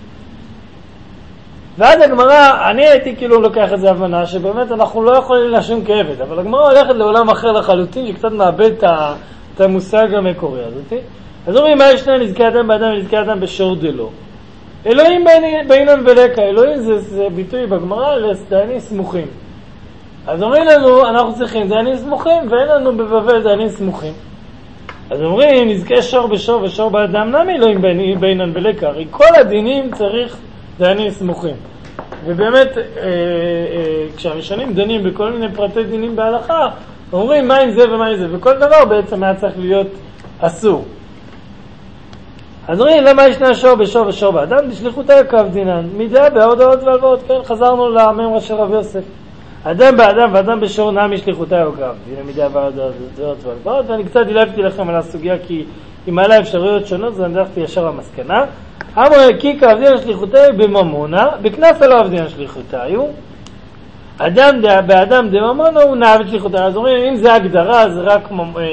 ועד הגמרא, אני הייתי כאילו לוקח את זה הבנה שבאמת אנחנו לא יכולים לשום כעבד, אבל הגמרא הולכת לעולם אחר לחלוטין שקצת מאבד את, את המושג המקורי הזאת. אז אומרים, מה יש שני נזכי אדם באדם ונזכי אדם בשור דלו? אלוהים באינן ולקה, אלוהים זה, זה ביטוי בגמרא לסדיינים סמוכים. אז אומרים לנו, אנחנו צריכים דיינים סמוכים, ואין לנו בבבל דיינים סמוכים. אז אומרים, נזכה שור בשור ושור באדם, נמי אלוהים באינן ולקה, הרי כל הדינים צריך דיינים סמוכים. ובאמת, אה, אה, כשהראשונים דנים בכל מיני פרטי דינים בהלכה, אומרים מה עם זה ומה עם זה, וכל דבר בעצם היה צריך להיות אסור. אז אומרים, למה ישנה שור בשור ושור באדם? בשליחותה כעבדינן. מידה בהודעות והלוואות, כן, חזרנו לממרה של רב יוסף. אדם באדם ואדם בשור נמי שליחותה כעבדינן, מידה בהודעות והלוואות, ואני קצת דילגתי לכם על הסוגיה כי היא מעלה אפשרויות שונות, אז אני דרכתי ישר למסקנה. אמר כי כעבדינן שליחותה בממונה, בכנס על עבדינן שליחותה היו. אדם באדם דממונה הוא נעבד שליחותה. אז אומרים, אם זה הגדרה, זה רק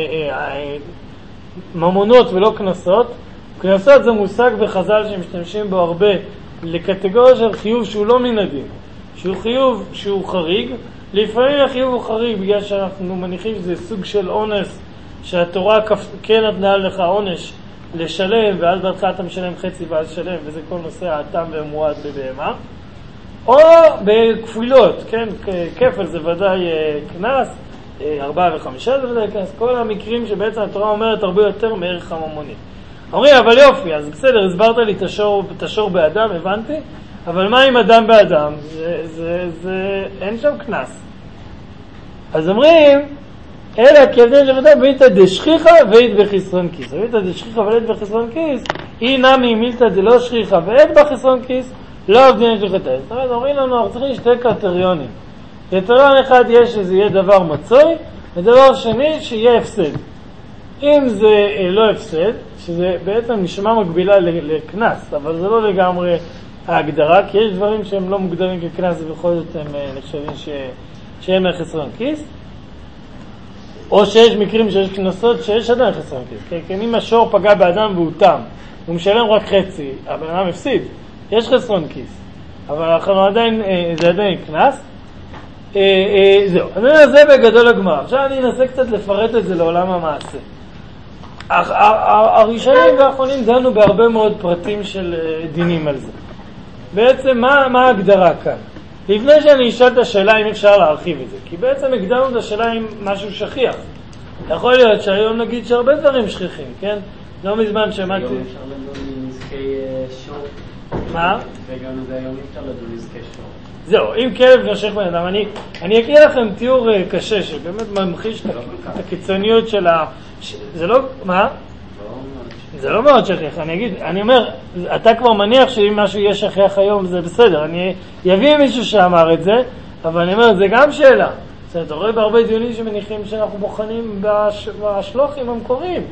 ממונות ולא כנסות. כנסות זה מושג בחז"ל שמשתמשים בו הרבה לקטגוריה של חיוב שהוא לא מן הדין. שהוא חיוב שהוא חריג. לפעמים החיוב הוא חריג בגלל שאנחנו מניחים שזה סוג של אונס, שהתורה כן נתנה לך עונש לשלם, ואז בהתחלה אתה משלם חצי ואז שלם, וזה כל נושא האטם והמועד בבהמה. או בכפילות, כן, כפל זה ודאי כנס, ארבעה וחמישה זה ודאי כנס, כל המקרים שבעצם התורה אומרת הרבה יותר מערך הממוני. אומרים, אבל יופי, אז בסדר, הסברת לי תשור, תשור באדם, הבנתי, אבל מה עם אדם באדם? זה, זה, זה, אין שם כנס. אז אומרים, אלא כי הדין שבאדם ואית דשכיחה ואית בחסרון כיס. ואית דשכיחה ואית בחסרון כיס, אי נמי מילתא דלא שכיחה ואית בחסרון כיס, לא עובדין של חטא. זאת אומרת, אומרים לנו, אנחנו צריכים שתי קריטריונים. קריטריון אחד יהיה שזה יהיה דבר מצוי, ודבר שני שיהיה הפסד. אם זה לא הפסד, שזה בעצם נשמע מקבילה לכנס, אבל זה לא לגמרי ההגדרה, כי יש דברים שהם לא מוגדרים ככנס ובכל זאת הם נחשבים ש... שהם חסרון כיס, או שיש מקרים שיש כנסות שיש עדיין חסרון כיס. כי אם השור פגע באדם והוא תם, הוא משלם רק חצי, הבן אדם הפסיד, יש חסרון כיס, אבל אנחנו עדיין, זה עדיין כנס. זהו, אז זה בגדול הגמרא. עכשיו אני אנסה קצת לפרט את זה לעולם המעשה. הראשונים והאחרונים דנו בהרבה מאוד פרטים של דינים על זה. בעצם מה, מה ההגדרה כאן? לפני שאני אשאל את השאלה אם אפשר להרחיב את זה, כי בעצם הגדרנו את השאלה עם משהו שכיח. יכול להיות שהיום נגיד שהרבה דברים שכיחים, כן? לא מזמן שמעתי... היום אפשר לדון נזקי שור. מה? וגם לזה היום אפשר לדון נזקי שור. זהו, אם כלב נושך בן אדם, אני, אני אקריא לכם תיאור קשה שבאמת ממחיש את הקיצוניות של ה... זה לא... מה? זה לא מאוד שכיח, אני אגיד, אני אומר, אתה כבר מניח שאם משהו יהיה שכיח היום זה בסדר, אני אביא מישהו שאמר את זה, אבל אני אומר, זה גם שאלה. אתה רואה בהרבה דיונים שמניחים שאנחנו בוחנים בשלוחים המקוריים.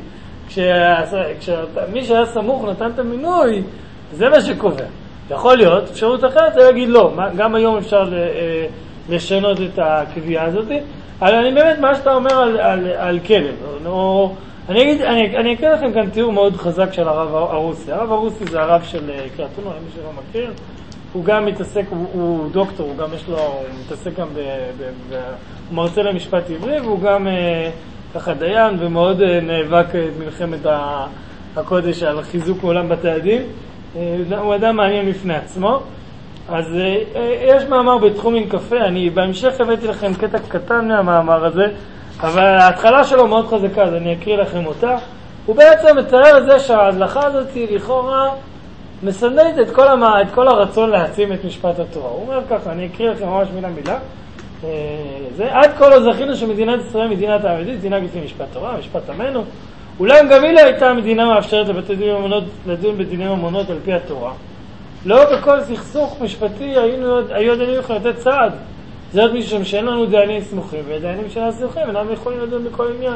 כשמי שהיה סמוך נתן את המינוי, זה מה שקובע. יכול להיות, אפשרות אחרת זה להגיד לא, גם היום אפשר לשנות את הקביעה הזאת, אבל אני באמת, מה שאתה אומר על, על, על כלב, או, אני אגיד, אני, אני אקריא לכם כאן תיאור מאוד חזק של הרב הרוסי. הרב הרוסי זה הרב של קריית אונו, למי שלא מכיר. הוא גם מתעסק, הוא, הוא דוקטור, הוא גם יש לו, הוא מתעסק גם ב, ב, ב, הוא מרצה למשפט עברי, והוא גם אה, ככה דיין, ומאוד אה, נאבק את מלחמת הקודש על חיזוק עולם בתי הדין. אה, הוא אדם מעניין בפני עצמו. אז אה, אה, יש מאמר בתחום עם קפה, אני בהמשך הבאתי לכם קטע קטן מהמאמר הזה, אבל ההתחלה שלו מאוד חזקה, אז אני אקריא לכם אותה. הוא בעצם מתאר את זה שההדלכה הזאת היא לכאורה מסנדלת את כל, המה, את כל הרצון להעצים את משפט התורה. הוא אומר ככה, אני אקריא לכם ממש מילה מילה. זה, עד כל לא זכינו שמדינת ישראל, מדינת העמדית, תנהג לפי משפט תורה, משפט עמנו. אולי גם היא לא הייתה מדינה מאפשרת לבתי דין ממונות, לדון בדיני ממונות על פי התורה. לא בכל סכסוך משפטי היינו, היו דיינים יכולים לתת צעד. זה עוד מישהו שאין לנו דיינים סמוכים, ודיינים שאינם סמוכים, אינם יכולים לדון בכל עניין.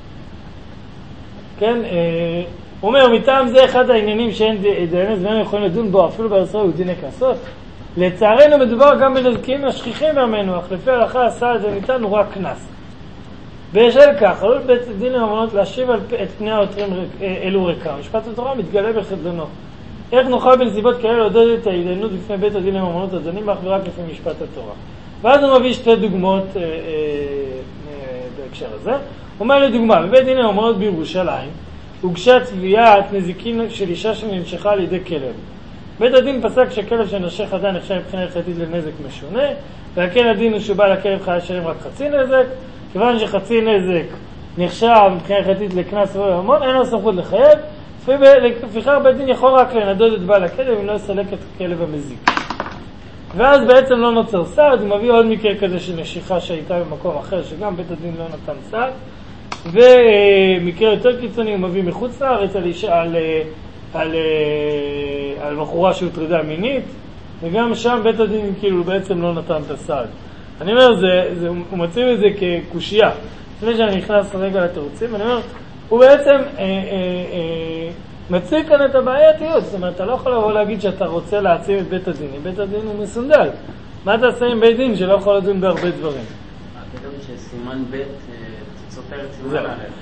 כן, אה, הוא אומר, מטעם זה אחד העניינים שאין דיינים ואינם יכולים לדון בו, אפילו בישראל הוא דיני כנסות. לצערנו מדובר גם בנזקים השכיחים ממנו, אך לפי ההלכה הסעד זה ניתן הוא רק כנס. בשל כך, עלול בית דין לממונות להשיב על את פני העותרים אלו ריקה. משפט התורה מתגלה בחדלונו. איך נוכל בנסיבות כאלה לעודד את ההתדיינות בפני בית הדין לממונות הדנים אך ורק לפי משפט התורה? ואז הוא מביא שתי דוגמאות אה, אה, אה, בהקשר הזה. הוא אומר לדוגמה, בבית דין לממונות בירושלים הוגשה תביעת נזיקין של אישה שננשכה על ידי כלב. בית הדין פסק שכלב שנשך אדם נחשב מבחינה הלכתית לנזק משונה, והכן הדין הוא שבא לכלב חייב לשלם רק חצי נזק, כיוון שחצי נזק נחשב מבחינה הלכתית לקנס וממון, אין לו סמכות לחייב, לפיכך בית דין יכול רק לנדוד את בעל הכלב אם לא יסלק את הכלב המזיק. ואז בעצם לא נוצר סעד, הוא מביא עוד מקרה כזה של נשיכה שהייתה במקום אחר, שגם בית הדין לא נתן סעד, ומקרה יותר קיצוני הוא מביא מחוץ לארץ על, אישה, על, על, על בחורה שהוטרדה מינית, וגם שם בית הדין כאילו בעצם לא נתן את הסעד. אני אומר, זה, זה, הוא מציב את זה כקושייה. לפני שאני נכנס רגע לתירוצים, אני אומר, הוא בעצם אה, אה, אה, מציג כאן את הבעייתיות. זאת אומרת, אתה לא יכול לבוא להגיד שאתה רוצה להעצים את בית הדין. בית הדין הוא מסונדל. מה אתה עושה עם בית דין שלא יכול לדון בהרבה דברים? כתוב שסימן בית סותר את סימן א'.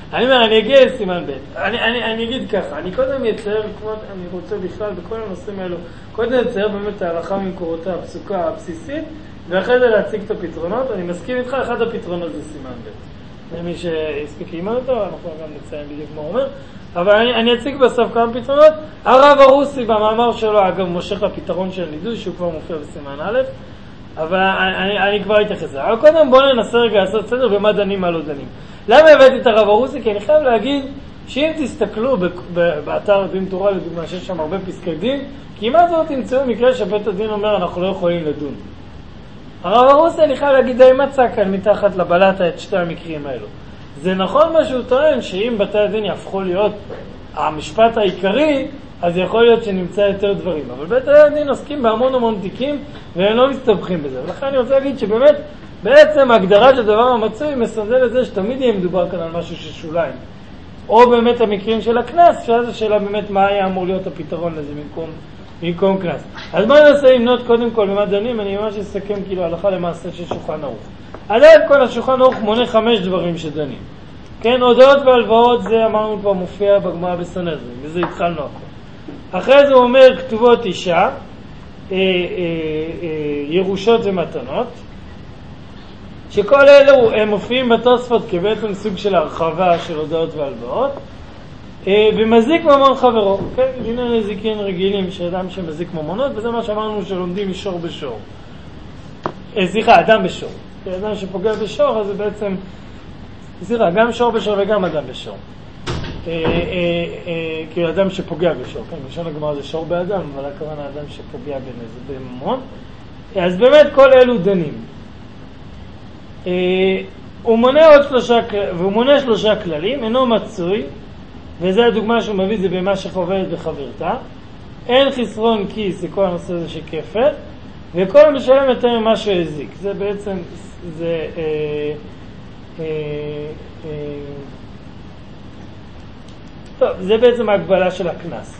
אני אומר, אני אגיע לסימן ב'. אני, אני, אני אגיד ככה, אני קודם יצייר, כמו אני רוצה בכלל בכל הנושאים האלו, קודם יצייר באמת ההלכה ממקורותיה, הפסוקה הבסיסית, ואחרי זה להציג את הפתרונות. אני מסכים איתך, אחד הפתרונות זה סימן ב'. למי שהספיק ללמוד אותו, אנחנו גם נציין בדיוק מה הוא אומר. אבל אני, אני אציג בסוף כמה פתרונות. הרב הרוסי במאמר שלו, אגב, מושך לפתרון של נידוי, שהוא כבר מופיע בסימן א', אבל אני, אני כבר אתייחס לזה. אבל קודם בואו ננסה רגע לעשות סדר במה דנים, מה לא דנים. למה הבאתי את הרב הרוסי? כי אני חייב להגיד שאם תסתכלו באתר דין תורה, לדוגמה, שיש שם הרבה פסקי דין, כמעט לא תמצאו מקרה שבית הדין אומר אנחנו לא יכולים לדון. הרב הרוסי, אני חייב להגיד, די מצא כאן מתחת לבלטה את שתי המקרים האלו. זה נכון מה שהוא טוען, שאם בתי הדין יהפכו להיות המשפט העיקרי, אז יכול להיות שנמצא יותר דברים. אבל בית הדין עוסקים בהמון המון תיקים, והם לא מסתבכים בזה. ולכן אני רוצה להגיד שבאמת, בעצם ההגדרה של דבר המצוי מסנדל את זה שתמיד יהיה מדובר כאן על משהו ששוליים. או באמת המקרים של הכנס, שאז השאלה באמת מה היה אמור להיות הפתרון לזה במקום, במקום כנס. אז בואו ננסה למנות קודם כל במה דנים, אני ממש אסכם כאילו הלכה למעשה של שולחן ערוך. עדיין כל השולחן ערוך מונה חמש דברים שדנים. כן, הודעות והלוואות זה אמרנו כבר מופיע בגמרא בסנהדרין, וזה התחלנו הכל. אחרי זה הוא אומר כתובות אישה, אה, אה, אה, ירושות ומתנות, שכל אלו הם מופיעים בתוספות כבעצם סוג של הרחבה של הודעות והלוואות, אה, ומזיק ממון חברו, כן, דיני נזיקין רגילים של אדם שמזיק ממונות, וזה מה שאמרנו שלומדים משור בשור. אה, סליחה, אדם בשור. אדם שפוגע בשור, אז זה בעצם, סליחה, גם שור בשור וגם אדם בשור. כאילו אדם שפוגע בשור, כן, בשון הגמרא זה שור באדם, אבל הכוונה אדם שפוגע בממון. אז באמת כל אלו דנים. הוא מונה עוד שלושה, והוא מונה שלושה כללים, אינו מצוי, וזה הדוגמה שהוא מביא, זה במה שחוברת בחברתה. אין חסרון כיס, זה כל הנושא הזה שכפל, וכל המשלם יותר ממה שהזיק. זה בעצם, זה, אה, אה, אה, טוב, זה בעצם ההגבלה של הכנס.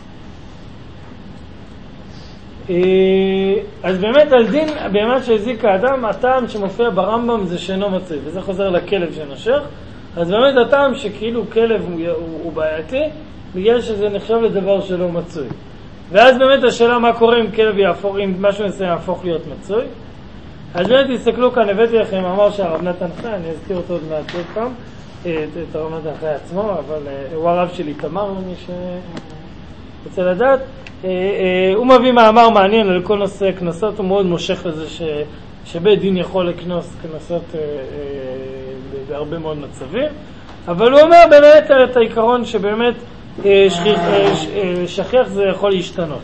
אז באמת על דין, באמת שהזיק האדם, הטעם שמופיע ברמב"ם זה שאינו מצוי, וזה חוזר לכלב שנושך. אז באמת הטעם שכאילו כלב הוא, הוא, הוא בעייתי, בגלל שזה נחשב לדבר שלא מצוי. ואז באמת השאלה מה קורה אם כלב יהפוך, אם משהו נסיים יהפוך להיות מצוי. אז באמת תסתכלו כאן, הבאתי לכם מאמר שהרב נתן חי, אני אזכיר אותו עוד מעט עוד פעם, את, את הרב נתן חי עצמו, אבל הוא הרב שלי תמר, מי שרוצה לדעת. הוא מביא מאמר מעניין על כל נושא כנסות, הוא מאוד מושך לזה ש, שבית דין יכול לקנוס כנסות בהרבה מאוד מצבים, אבל הוא אומר באמת את העיקרון שבאמת שכיח, שכיח זה יכול להשתנות.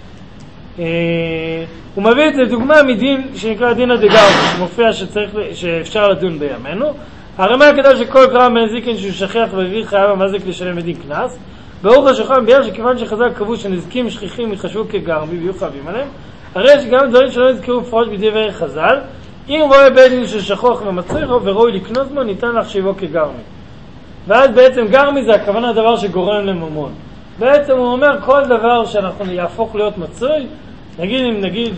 הוא מביא את זה דוגמה מדין שנקרא דינא דגרמא, שמופיע שצריך, שאפשר לדון בימינו. הרמ"א כתב שכל גרם בנזיקין שהוא שכיח והביא חייב המזיק לשלם בדין קנס. ברוך השולחן ביאר שכיוון שחז"ל קבעו שנזקים שכיחים יחשבו כגרמי ויהיו חייבים עליהם, הרי שגם דברים שלא נזכרו בפרוש בדברי חז"ל, אם רואה בית דין ששכוח ומצוי וראוי לקנוס בו, ניתן להחשיבו כגרמי. ואז בעצם גרמי זה הכוונה הדבר שגורם לממון. בעצם הוא אומר כל דבר שאנחנו יהפוך להיות מצוי, נגיד אם נגיד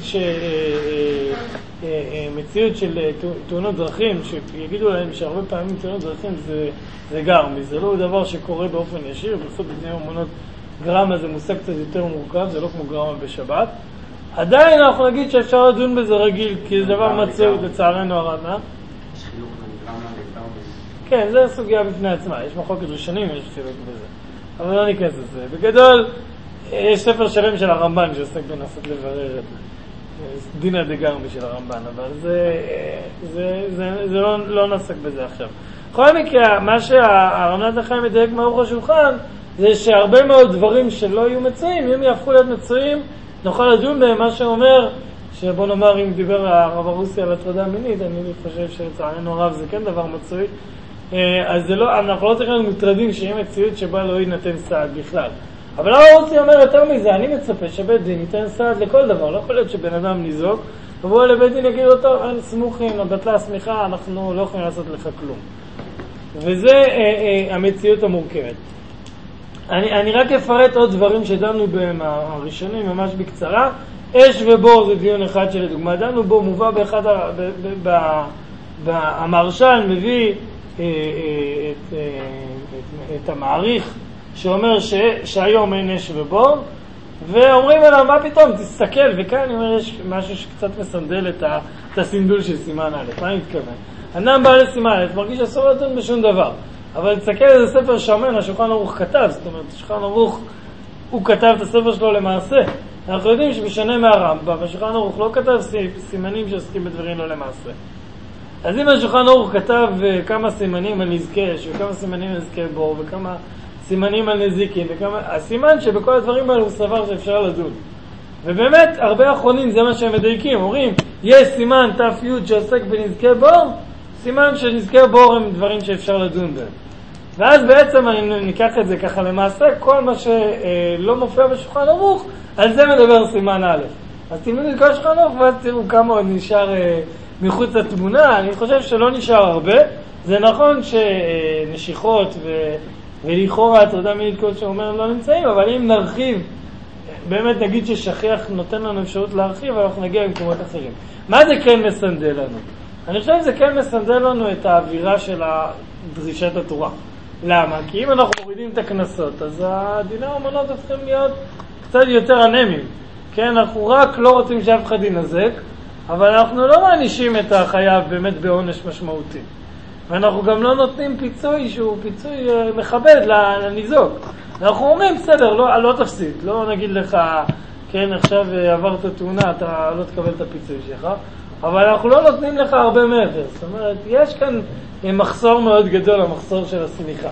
שמציאות של תאונות דרכים, שיגידו להם שהרבה פעמים תאונות דרכים זה, זה גרמי, זה לא דבר שקורה באופן ישיר, בסוף בדיני ממונות גרמה זה מושג קצת יותר מורכב, זה לא כמו גרמה בשבת. עדיין אנחנו נגיד שאפשר לדון בזה רגיל, כי זה דבר מצוי לצערנו הרב. יש חילוק בין גרמה לגרמה. כן, זה סוגיה בפני עצמה, יש מחלוקת ראשונים, יש חילוק בזה. אבל לא ניכנס לזה. בגדול, יש ספר שלם של הרמב"ן שעוסק בנסות לברר את זה. דינא דגרמי של הרמב"ן, אבל זה, זה, זה, זה לא, לא נעסק בזה עכשיו. בכל מקרה, מה שהרב נתן חי מדייק מערוך השולחן, זה שהרבה מאוד דברים שלא יהיו מצויים, אם יהפכו להיות מצויים, נוכל לדון בהם. מה שאומר, שבוא נאמר, אם דיבר הרב הרוסי על הטרדה מינית, אני חושב שלצערנו הרב זה כן דבר מצוי, אז זה לא, אנחנו לא צריכים להיות מוטרדים שיהיה מציאות שבה לא יינתן סעד בכלל. אבל הרב הרוסי אומר יותר מזה, אני מצפה שבית דין ייתן סעד לכל דבר, לא יכול להיות שבן אדם ניזוק, ובוא לבית דין יגיד לו, טוב, אין סמוכים, בטלה הסמיכה, אנחנו לא יכולים לעשות לך כלום. וזה אה, אה, המציאות המורכבת. אני, אני רק אפרט עוד דברים שדנו בהם הראשונים, ממש בקצרה. אש ובור זה דיון אחד שלדוגמה דנו בו, מובא באחד, ב, ב, ב, ב, המרשל מביא אה, אה, את, אה, את המעריך שאומר ש, שהיום אין אש ובור, ואומרים אליו, מה פתאום, תסתכל, וכאן אני אומר, יש משהו שקצת מסנדל את, ה, את הסינדול של סימן א', מה אני מתכוון? אדם בא לסימן א', מרגיש אסור לדון בשום דבר, אבל תסתכל איזה ספר שמן, השולחן ערוך כתב, זאת אומרת, השולחן ערוך, הוא כתב את הספר שלו למעשה. אנחנו יודעים שבשונה מהרמב"ם, השולחן ערוך לא כתב סימנים שעוסקים בדברים לא למעשה. אז אם השולחן ערוך כתב כמה סימנים על נזקי אש, וכמה סימנים על נזקי בור, וכמה סימנים על נזיקין, וכמה... הסימן שבכל הדברים האלה הוא סבר שאפשר לדון. ובאמת, הרבה אחרונים זה מה שהם מדייקים, אומרים, יש סימן תף י' שעוסק בנזקי בור, סימן שנזקי בור הם דברים שאפשר לדון בהם. ואז בעצם אני ניקח את זה ככה למעשה, כל מה שלא מופיע בשולחן ערוך, על זה מדבר סימן א'. אז תלמדו את כל השולחן ערוך, ואז תראו כמה עוד נשאר מחוץ לתמונה. אני חושב שלא נשאר הרבה. זה נכון שנשיכות ו... ולכאורה הטרדה מינית כל שאומר לא נמצאים, אבל אם נרחיב, באמת נגיד ששכיח נותן לנו אפשרות להרחיב, אנחנו נגיע למקומות אחרים. מה זה כן מסנדל לנו? אני חושב שזה כן מסנדל לנו את האווירה של דרישת התורה. למה? כי אם אנחנו מורידים את הכנסות, אז הדיני האומנות הופכים להיות קצת יותר אנמים. כן, אנחנו רק לא רוצים שאף אחד ינזק, אבל אנחנו לא מענישים את החייב באמת בעונש משמעותי. ואנחנו גם לא נותנים פיצוי שהוא פיצוי מכבד לניזוק. אנחנו אומרים, בסדר, לא, לא תפסיד, לא נגיד לך, כן, עכשיו עברת תאונה, אתה לא תקבל את הפיצוי שלך, אבל אנחנו לא נותנים לך הרבה מעבר. זאת אומרת, יש כאן מחסור מאוד גדול, המחסור של הסמיכה.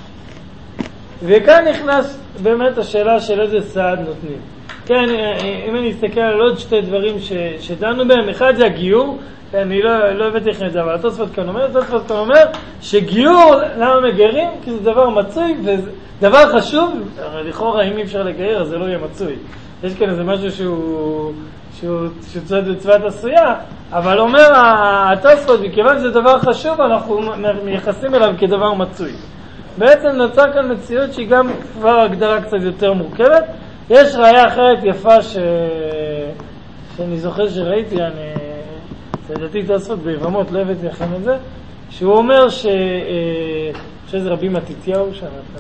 וכאן נכנס באמת השאלה של איזה סעד נותנים. כן, אם אני אסתכל על עוד שתי דברים ש, שדנו בהם, אחד זה הגיור, אני לא, לא הבאתי לכם את זה, אבל התוספות כאן אומר, התוספות כאן אומר שגיור, למה מגיירים? כי זה דבר מצוי, ודבר חשוב, לכאורה אם אי אפשר לגייר, אז זה לא יהיה מצוי. יש כאן איזה משהו שהוא, שהוא, שהוא צועד בצוות עשויה, אבל אומר התוספות, מכיוון שזה דבר חשוב, אנחנו מייחסים אליו כדבר מצוי. בעצם נוצר כאן מציאות שהיא גם כבר הגדרה קצת יותר מורכבת. יש ראיה אחרת יפה ש... שאני זוכר שראיתי, אני... לדעתי תעשות ביבמות, לא הבאתי לכם את זה, שהוא אומר ש... שזה רבי מתתיהו,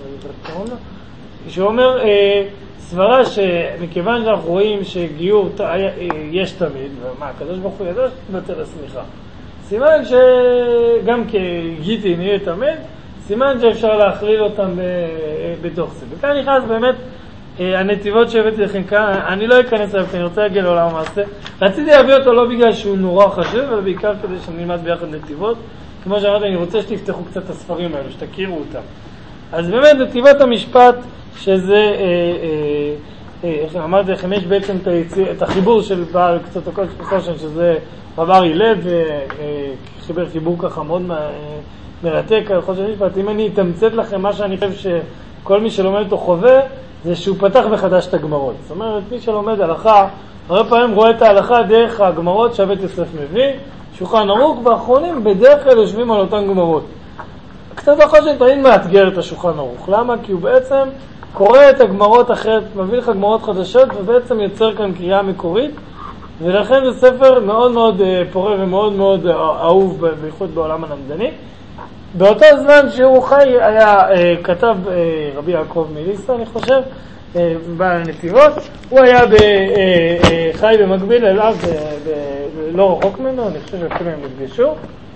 שהוא אומר, סברה שמכיוון שאנחנו רואים שגיור יש תמיד, ומה, הקדוש ברוך הוא ידע שתבטל הסמיכה. סימן שגם כגיטי נהיה תמיד, סימן שאפשר להכליל אותם בתוך זה. וכאן נכנס באמת הנתיבות שהבאתי לכם כאן, אני לא אכנס אליו, כי אני רוצה להגיע לעולם המעשה. רציתי להביא אותו לא בגלל שהוא נורא חשוב, אבל בעיקר כדי שנלמד ביחד נתיבות. כמו שאמרתי, אני רוצה שתפתחו קצת את הספרים האלו, שתכירו אותם. אז באמת נתיבות המשפט, שזה, איך אמרתי לכם, יש בעצם את החיבור של בעל קצת הכל חושן, שזה רב אריה לב, חיבר חיבור ככה מאוד מרתק על חושן משפט. אם אני אתמצת לכם מה שאני חושב שכל מי שלומד אותו חווה, זה שהוא פתח מחדש את הגמרות. זאת אומרת, מי שלומד הלכה, הרבה פעמים רואה את ההלכה דרך הגמרות שהבית יוסף מביא, שולחן ערוך, והאחרונים בדרך כלל יושבים על אותן גמרות. קצת החושן תמיד מאתגר את השולחן ערוך. למה? כי הוא בעצם קורא את הגמרות אחרת, מביא לך גמרות חדשות, ובעצם יוצר כאן קריאה מקורית, ולכן זה ספר מאוד מאוד פורה ומאוד מאוד אהוב, בייחוד בעולם הלמדני. באותו זמן שהוא חי, היה, כתב רבי יעקב מליסה, אני חושב, בעל נתיבות, הוא היה חי במקביל אליו, לא רחוק ממנו, אני חושב שאפילו הם נפגשו,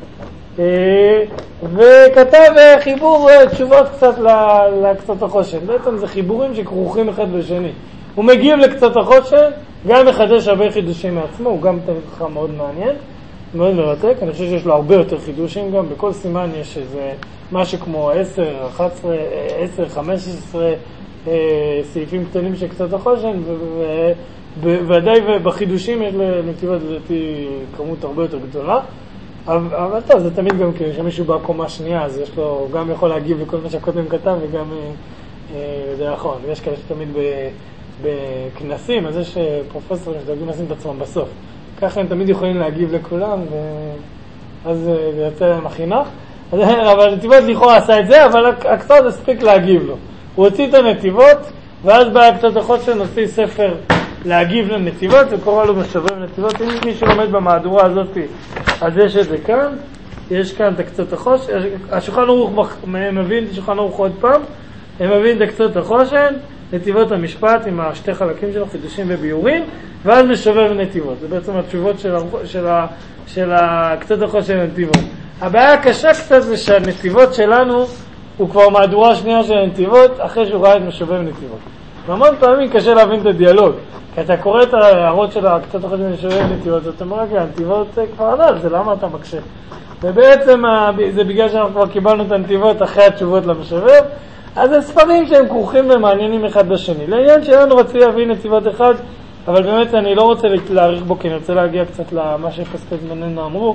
וכתב חיבור תשובות קצת לקצת החושן. בעצם זה חיבורים שכרוכים אחד בשני. הוא מגיב לקצת החושן, גם מחדש הרבה חידושים מעצמו, הוא גם תלך מאוד מעניין, מאוד מרתק. אני חושב שיש לו הרבה יותר חידושים גם, בכל סימן יש איזה משהו כמו עשר, אחת עשרה, עשר, חמש עשרה סעיפים קטנים של קצת החושן, וודאי בחידושים יש לנתיבות לדעתי כמות הרבה יותר גדולה. אבל טוב, זה תמיד גם כשמישהו בא קומה שנייה, אז יש לו, גם יכול להגיב לכל מה שהקודם כתב, וגם זה נכון. יש כאלה שתמיד בכנסים, אז יש פרופסורים שדואגים לשים את עצמם בסוף. ככה הם תמיד יכולים להגיב לכולם, ואז זה יוצא להם החינוך. אבל נתיבות לכאורה עשה את זה, אבל הקצת הספיק להגיב לו. הוא הוציא את הנתיבות, ואז בא קצת החושן נוציא ספר להגיב לנתיבות, וקורא לו משובב נתיבות. אם מישהו לומד במהדורה הזאת, אז יש את זה כאן. יש כאן את הקצות החושן, השולחן ערוך מבין את השולחן ערוך עוד פעם, הם מבין את הקצות החושן, נתיבות המשפט עם השתי חלקים שלו, חידושים וביורים, ואז משובב נתיבות. זה בעצם התשובות של, של, של הקצות החושן ונתיבות. הבעיה הקשה קצת זה שהנתיבות שלנו הוא כבר מהדורה שנייה של הנתיבות אחרי שהוא ראה את משובב נתיבות. והמון פעמים קשה להבין את הדיאלוג, כי אתה קורא את ההערות של הקצות החושן ומשובב נתיבות, אתה אומר, רגע, הנתיבות כבר עליו, זה למה אתה מקשה? ובעצם זה בגלל שאנחנו כבר קיבלנו את הנתיבות אחרי התשובות למשובב, אז זה ספרים שהם כרוכים ומעניינים אחד בשני. לעניין שלנו רציתי להבין נתיבות אחד, אבל באמת אני לא רוצה להאריך בו, כי אני רוצה להגיע קצת למה שפסקי זמננו אמרו.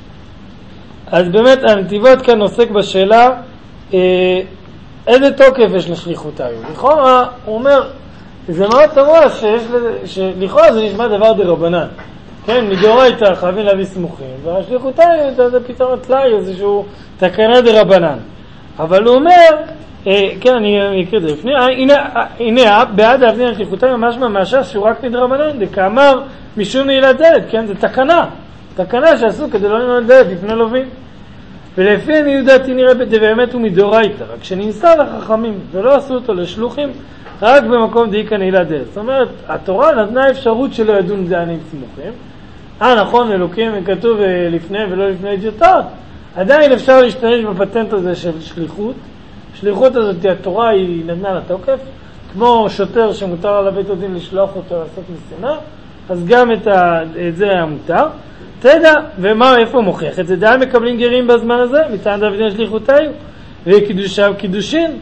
אז באמת הנתיבות כאן עוסק בשאלה, אה, איזה תוקף יש לשליחותיו. לכאורה, הוא אומר, זה מאוד תמוה שיש, שלכאורה זה נשמע דבר דרבנן. כן, מדאורייתא חייבים להביא סמוכים, והשליחותיו זה פתרון תלאי, איזשהו תקנה דרבנן. אבל הוא אומר, אה, כן, אני אקריא את זה לפני, הנה, הנה, בעד להביא לשליחותיו ממש ממשה שהוא רק מדרבנן, דקאמר משום נעילת דלת, כן, זה תקנה. תקנה שעשו כדי לא לנעול דלת לפני לווים. ולפי עניות דעתי נראה באמת הוא מדאורייתא, רק שנמסר לחכמים ולא עשו אותו לשלוחים רק במקום דאיקא נעילת דלת. זאת אומרת, התורה נתנה אפשרות שלא ידון דיינים סמוכים. אה, נכון, אלוקים כתוב לפני ולא לפני אדיוטות. עדיין אפשר להשתמש בפטנט הזה של שליחות. שליחות הזאת, התורה היא נתנה לתוקף, כמו שוטר שמותר על בית הדין לשלוח אותו לעשות משימה, אז גם את, ה, את זה היה מותר. תדע, ומה, איפה מוכיח? את זה די מקבלים גרים בזמן הזה, מצד דוד שליחותיו, וקידושיו קידושין.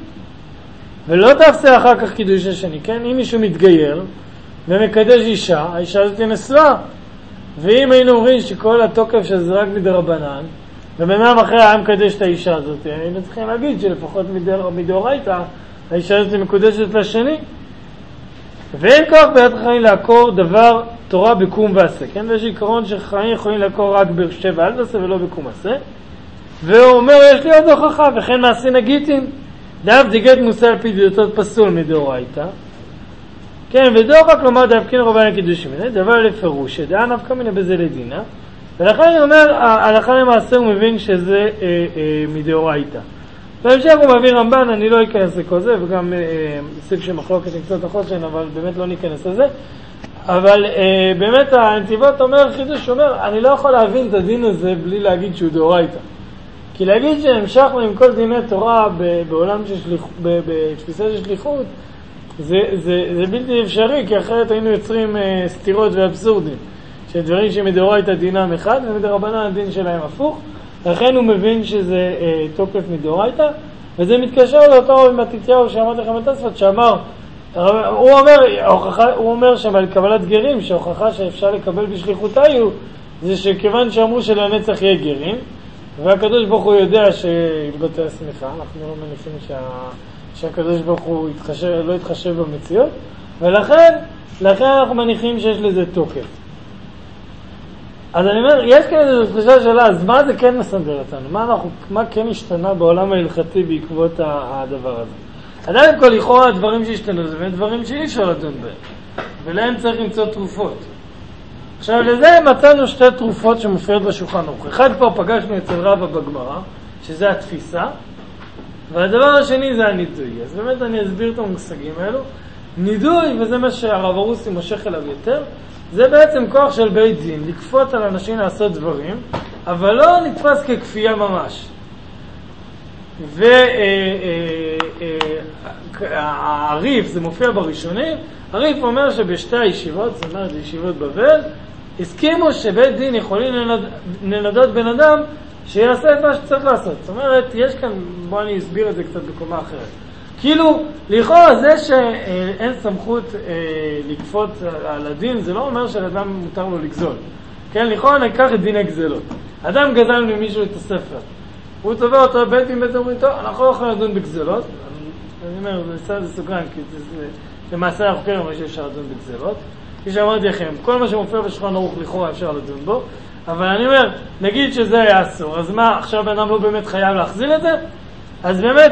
ולא תעשה אחר כך קידוש השני, כן? אם מישהו מתגייר ומקדש אישה, האישה הזאת היא נשואה. ואם היינו אומרים שכל התוקף שזה רק מדרבנן, ובמאם אחרי היה מקדש את האישה הזאת, היינו צריכים להגיד שלפחות מדאורייתא, האישה הזאת מקודשת לשני. ואין כוח ביד חיים לעקור דבר תורה בקום ועשה, כן? ויש עיקרון שחיים יכולים לעקור רק בשב אל תעשה ולא בקום עשה. והוא אומר, יש לי עוד הוכחה, וכן מעשי נגיטין. דאב דיגת מוסר על פי דיוטות פסול מדאורייתא. כן, ודאוכה כלומר דאבקין רבן הקידושים. דבר לפירוש, דעה נפקא מן בזה לדינה. ולכן אני אומר, ההלכה למעשה הוא מבין שזה אה, אה, מדאורייתא. בהמשך הוא מביא רמב"ן, אני לא אכנס לכל זה, וגם אה, סוג של מחלוקת עם קצת החושן, אבל באמת לא ניכנס לזה. אבל אה, באמת הנתיבות אומר, חידוש אומר, אני לא יכול להבין את הדין הזה בלי להגיד שהוא דאורייתא. כי להגיד שהמשכנו עם כל דיני תורה בעולם של שליח, בתפיסה של שליחות, זה, זה, זה בלתי אפשרי, כי אחרת היינו יוצרים אה, סתירות ואבסורדים. שדברים שמדאורייתא דינם אחד, ומדרבנן הדין שלהם הפוך. לכן הוא מבין שזה אה, תוקף מדאורייתא, וזה מתקשר לאותו רבי מתתיהו שאמרתי לכם את הספת, שאמר, הוא אומר, הוכחה, הוא אומר שם על קבלת גרים, שההוכחה שאפשר לקבל בשליחותיו, זה שכיוון שאמרו שלנצח יהיה גרים, והקדוש ברוך הוא יודע שיתבטא הסמיכה, אנחנו לא מניחים שה, שהקדוש ברוך הוא יתחשב, לא יתחשב במציאות, ולכן לכן אנחנו מניחים שיש לזה תוקף. אז אני אומר, יש כאן איזו תחושה שאלה, אז מה זה כן מסנדר אותנו? מה, אנחנו, מה כן השתנה בעולם ההלכתי בעקבות הדבר הזה? עדיין כל לכאורה הדברים שהשתנו זה דברים שאי אפשר לדון בהם, ולהם צריך למצוא תרופות. עכשיו לזה מצאנו שתי תרופות שמופיעות בשולחן ערוך. אחד כבר פגשנו אצל רבא בגמרא, שזה התפיסה, והדבר השני זה הנידוי. אז באמת אני אסביר את המושגים האלו. נידוי, וזה מה שהרב ארוסי מושך אליו יותר, זה בעצם כוח של בית דין, לקפות על אנשים לעשות דברים, אבל לא נתפס ככפייה ממש. והריף, זה מופיע בראשונים, הריף אומר שבשתי הישיבות, זאת אומרת ישיבות בבל, הסכימו שבית דין יכולים לנדות בן אדם שיעשה את מה שצריך לעשות. זאת אומרת, יש כאן, בוא אני אסביר את זה קצת בקומה אחרת. כאילו, לכאורה זה שאין סמכות אה, לקפות על הדין, זה לא אומר שלאדם מותר לו לגזול. כן, לכאורה ניקח את דין הגזלות. אדם גזל ממישהו את הספר. הוא תובע אותו בית דין בית אומרים, טוב, אנחנו לא יכולים לדון בגזלות. אני אומר, זה סוגרן, כי זה, זה, למעשה אנחנו כן אומרים שאפשר לדון בגזלות. כפי שאמרתי לכם, כל מה שמופיע בשולחן ערוך לכאורה אפשר לדון בו. אבל אני אומר, נגיד שזה היה אסור, אז מה, עכשיו בן אדם לא באמת חייב להחזיל את זה? אז באמת,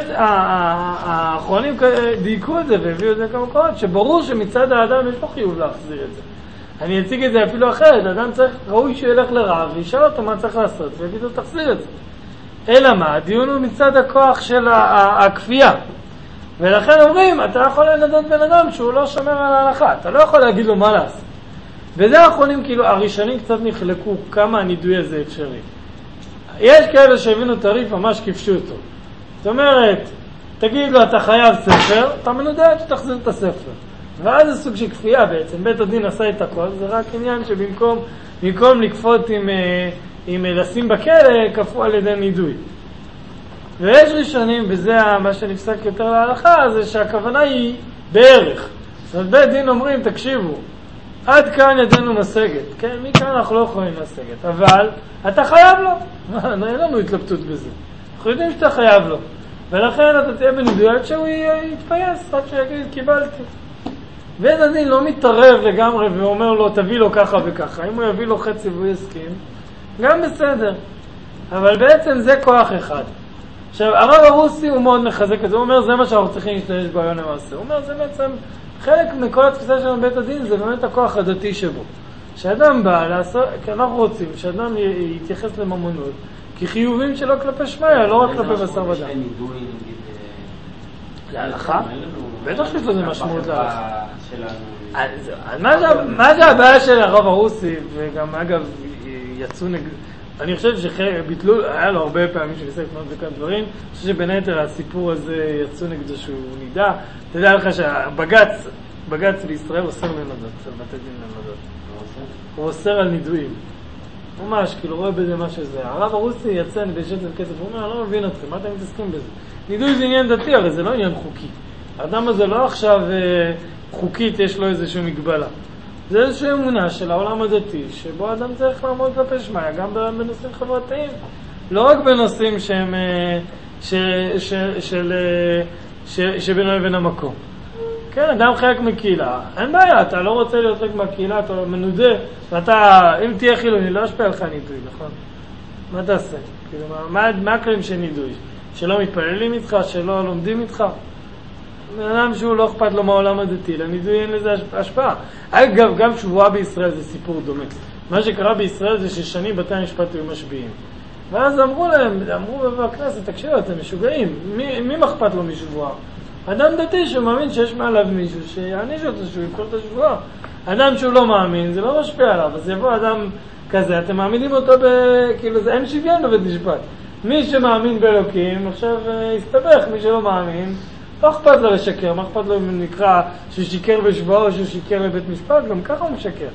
האחרונים דייקו את זה והביאו את זה כמה קורות, שברור שמצד האדם יש פה חיוב להחזיר את זה. אני אציג את זה אפילו אחרת, אדם צריך, ראוי שילך לרב, וישאל אותו מה צריך לעשות, ויגיד לו תחזיר את זה. אלא מה? הדיון הוא מצד הכוח של הכפייה. ולכן אומרים, אתה לא יכול לנדות בן אדם שהוא לא שומר על ההלכה, אתה לא יכול להגיד לו מה לעשות. וזה האחרונים, כאילו, הראשונים קצת נחלקו כמה הנידוי הזה אפשרי. יש כאלה שהבינו תריף, ממש כיפשו אותו. זאת אומרת, תגיד לו, אתה חייב ספר, אתה מנודע שתחזיר את הספר. ואז זה סוג של כפייה בעצם, בית הדין עשה את הכל, זה רק עניין שבמקום במקום לקפות עם, עם לשים בכלא, כפו על ידי נידוי. ויש ראשונים, וזה מה שנפסק יותר להלכה, זה שהכוונה היא בערך. זאת אומרת, בית דין אומרים, תקשיבו, עד כאן ידנו משגת, כן? מכאן אנחנו לא יכולים משגת, אבל אתה חייב לו. אין לנו התלבטות בזה. אנחנו יודעים שאתה חייב לו. ולכן אתה תהיה בנידוי עד שהוא יתפייס, עד שיגיד, קיבלתי. בית הדין לא מתערב לגמרי ואומר לו, תביא לו ככה וככה. אם הוא יביא לו חצי והוא יסכים, גם בסדר. אבל בעצם זה כוח אחד. עכשיו, הרב הרוסי הוא מאוד מחזק את זה. הוא אומר, זה מה שאנחנו צריכים להשתמש בו היום למעשה. הוא אומר, זה בעצם חלק מכל התפיסה של בית הדין, זה באמת הכוח הדתי שבו. שאדם בא לעשות, כי אנחנו רוצים שאדם יתייחס לממונות, כי חיובים שלו כלפי שמיה, לא רק כלפי בשר ודם. להלכה? בטח שיש לזה משמעות להלכה. מה זה הבעיה של הרב הרוסי, וגם אגב יצאו נגד, אני חושב שביטלו, היה לו הרבה פעמים שניסה לפנות בכאן דברים, אני חושב שבין היתר הסיפור הזה יצאו נגדו שהוא נידע. אתה יודע לך שהבגץ, בגץ בישראל אוסר לנדות, על בתי דין לנדות. הוא אוסר על נידויים. ממש, כאילו רואה בזה מה שזה. הרב הרוסי יצא נדשת על כסף, הוא אומר, אני לא מבין אתכם, מה אתם מתעסקים בזה? נידוי זה עניין דתי, הרי זה לא עניין חוקי. האדם הזה לא עכשיו חוקית יש לו איזושהי מגבלה. זה איזושהי אמונה של העולם הדתי, שבו אדם צריך לעמוד כלפי שמיה, גם בנושאים חברתיים. לא רק בנושאים שהם, ש, ש, של, ש, שבינו לבין המקום. כן, אדם חלק מקהילה. אין בעיה, אתה לא רוצה להיות חלק מהקהילה, אתה מנודה, ואתה, אם תהיה חילוני, לא אשפיע לך נידוי, נכון? מה תעשה? כאילו, מה, מה הכלים של נידוי? שלא מתפללים איתך, שלא לומדים איתך? אדם שהוא לא אכפת לו מהעולם הדתי, לנידוי אין לזה השפעה. אגב, גם שבועה בישראל זה סיפור דומה. מה שקרה בישראל זה ששנים בתי המשפט היו משביעים. ואז אמרו להם, אמרו בכנסת, תקשיבו, אתם משוגעים, מי, מי אכפת לו משבועה? אדם דתי שמאמין שיש מעליו מישהו שיעניש אותו, שהוא יקול את השבועה. אדם שהוא לא מאמין, זה לא משפיע עליו, אז יבוא אדם כזה, אתם מאמינים אותו ב... כאילו, זה אין שוויון בבית משפט. מי שמאמין באלוקים, עכשיו יסתבך, מי שלא מאמין, לא אכפת לו לשקר, מה אכפת לו אם נקרא שהוא שיקר בשבועה או שהוא שיקר לבית משפט, גם ככה הוא משקר.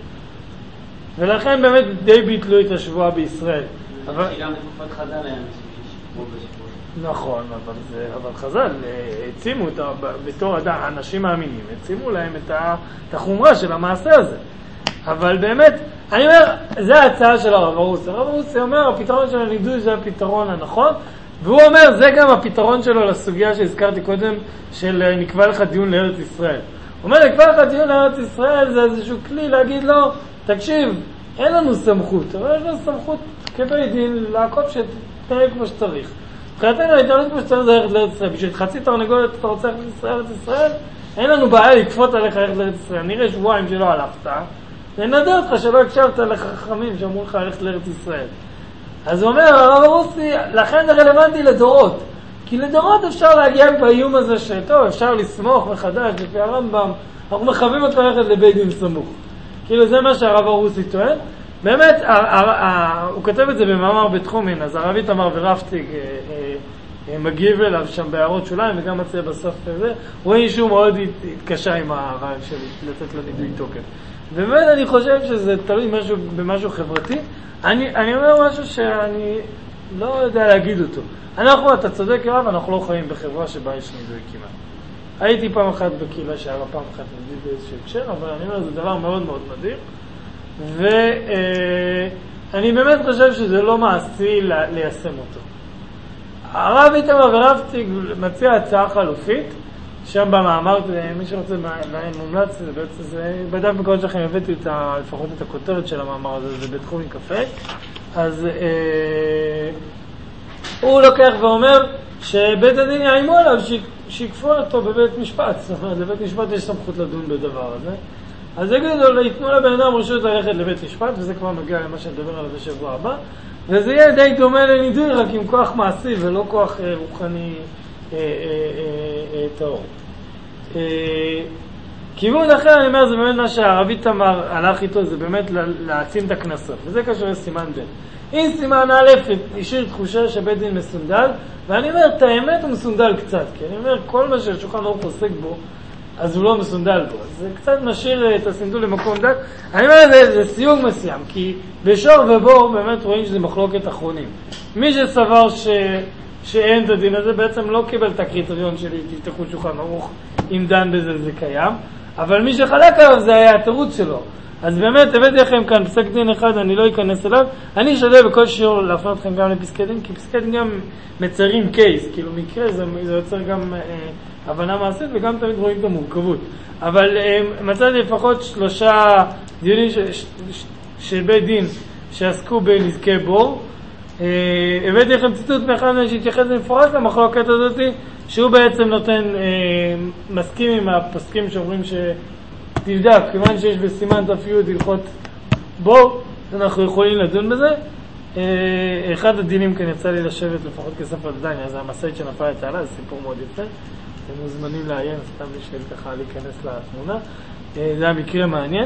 ולכן באמת די ביטלו את השבועה בישראל. אבל גם בתקופת חז"ל היה משבוע בשבוע. נכון, אבל, זה, אבל חז"ל הצימו אותה בתור אנשים מאמינים, הצימו להם את החומרה של המעשה הזה. אבל באמת, אני אומר, זה ההצעה של הרב הרוסי. הרב הרוסי אומר, הפתרון של הנידוי זה הפתרון הנכון, והוא אומר, זה גם הפתרון שלו לסוגיה שהזכרתי קודם, של נקבע לך דיון לארץ ישראל. הוא אומר, נקבע לך דיון לארץ ישראל, זה איזשהו כלי להגיד לו, תקשיב, אין לנו סמכות, אבל יש לנו סמכות כבית דין לעקוב שתנהג כמו שצריך. מבחינתנו, להתנהלות כמו שצריך זה ללכת לארץ ישראל. בשביל חצי תרנגולת אתה רוצה ללכת לארץ ישראל, אין לנו בעיה לקפות עליך ללכת לארץ ישראל. נראה שבועיים שלא הלכת, ננדר אותך שלא הקשבת לחכמים שאמרו לך ללכת לארץ ישראל. אז הוא אומר, הרב הרוסי, לכן זה רלוונטי לדורות. כי לדורות אפשר להגיע באיום הזה שטוב, אפשר לסמוך מחדש לפי הרמב"ם, אנחנו מחווים אותך ללכת לבית דין סמוך. כאילו זה מה שהרב הרוסי טוען. באמת, הוא כותב את זה במאמר בתחומין, אז הרב איתמר ורפטיג מגיב אליו שם בהערות שוליים, וגם מציע בסוף זה, רואים שהוא מאוד התקשה עם הרעיון שלי, לתת לו נידוי תוקף. ובאמת אני חושב שזה תלוי משהו, במשהו חברתי. אני, אני אומר משהו שאני לא יודע להגיד אותו. אנחנו, אתה צודק רב, אנחנו לא חיים בחברה שבה יש נידוי כמעט. הייתי פעם אחת בקהילה שהיה פעם אחת נידוי באיזשהו הקשר, אבל אני אומר, זה דבר מאוד מאוד נדיר. ואני באמת חושב שזה לא מעשי ליישם אותו. הרב איתמר ורפטיג מציע הצעה חלופית, שם במאמר, מי שרוצה מומלץ, זה בעצם זה, בדף מקורות שלכם הבאתי את ה, לפחות את הכותרת של המאמר הזה, זה בתחום עם קפה. אז אה, הוא לוקח ואומר שבית הדין יאיימו עליו, שיקפו אותו בבית משפט. זאת אומרת, לבית משפט יש סמכות לדון בדבר הזה. אז יגידו, יתנו לבן אדם רשות ללכת לבית משפט, וזה כבר נוגע למה שנדבר עליו בשבוע הבא, וזה יהיה די דומה לנידוי, רק עם כוח מעשי ולא כוח אה, רוחני אה, אה, אה, אה, טהור. אה, כיוון אחר, אני אומר, זה באמת מה שהרב איתמר הלך איתו, זה באמת להעצים את הכנסות, וזה קשור לסימן ב'. אם סימן א' השאיר תחושה שבית דין מסונדל, ואני אומר, את האמת הוא מסונדל קצת, כי אני אומר, כל מה שהשולחן ערוך עוסק בו, אז הוא לא מסונדל בו. אז זה קצת משאיר את הסינדול למקום דק. אני אומר, זה, זה סיוג מסוים, כי בשור ובור באמת רואים שזה מחלוקת אחרונים. מי שסבר ש... שאין את הדין הזה בעצם לא קיבל את הקריטריון שלי, תפתחו שולחן ערוך, אם דן בזה זה קיים, אבל מי שחלק עליו זה היה התירוץ שלו. אז באמת הבאתי לכם כאן פסק דין אחד, אני לא אכנס אליו, אני אשתדל בכל שיעור להפנות אתכם גם לפסקי דין, כי פסקי דין גם מציירים קייס, כאילו מקרה זה, זה יוצר גם אה, הבנה מעשית וגם תמיד רואים את המורכבות. אבל אה, מצאתי לפחות שלושה דיונים ש, ש, ש, של בית דין שעסקו בנזקי בור. אה, הבאתי לכם ציטוט מאחד מהם שהתייחס במפורש למחלוקת הזאת, שהוא בעצם נותן, אה, מסכים עם הפסקים שאומרים ש... תבדק, כיוון שיש בסימן ת"י הלכות בור, אנחנו יכולים לדון בזה. אחד הדינים כאן יצא לי לשבת לפחות כספר דין, זה המסעית שנפל את העלה, זה סיפור מאוד יפה. אתם מוזמנים לעיין, סתם בשביל ככה להיכנס לתמונה. זה היה מקרה מעניין.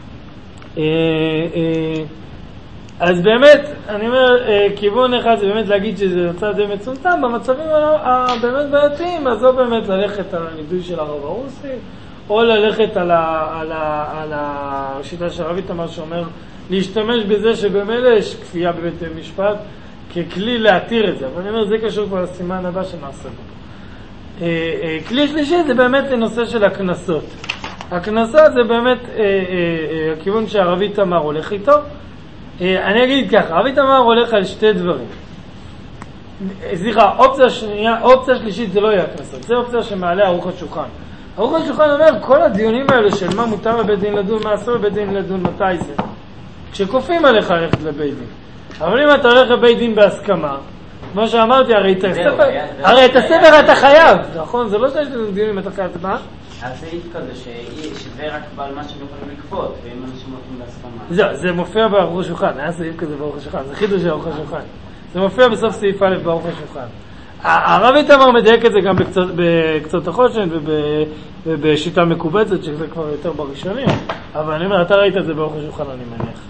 אז באמת, אני אומר, כיוון אחד זה באמת להגיד שזה יוצא די מצומצם, במצבים הבאמת בעייתיים, אז לא באמת ללכת על הנידוי של הרב הרוסי, או ללכת על, ה, על, ה, על השיטה של הרב איתמר שאומר להשתמש בזה שבמילא יש כפייה בבית משפט ככלי להתיר את זה. אבל אני אומר, זה קשור כבר לסימן הבא שנעשה בו. כלי שלישי זה באמת לנושא של הכנסות. הכנסות זה באמת הכיוון שהרב איתמר הולך איתו. אני אגיד ככה, הרב איתמר הולך על שתי דברים. סליחה, אופציה שנייה, אופציה שלישית זה לא יהיה הכנסות, זה אופציה שמעלה ערוך השולחן. ערוך השולחן אומר, כל הדיונים האלה של מה מותר לבית דין לדון, מה אסור לבית דין לדון, מתי זה? כשכופים עליך ללכת לבית דין. אבל אם אתה הולך לבית דין בהסכמה, כמו שאמרתי, הרי את הספר, הרי את הספר אתה חייב, נכון? זה לא שיש לנו דיונים, אתה חייב, מה? הסעיף כזה שזה רק בעל מה שהם יכולים לקפות, ואם אנשים הולכים בהסכמה. זהו, זה מופיע בערוך השולחן, היה סעיף כזה בערוך השולחן, זה חידוש של ערוך השולחן. זה מופיע בסוף סעיף א' בערוך השולחן. הרב איתמר מדייק את זה גם בקצות החושן ובשיטה מקובצת, שזה כבר יותר בראשונים, אבל אני אומר, אתה ראית את זה בערוך השולחן, אני מניח.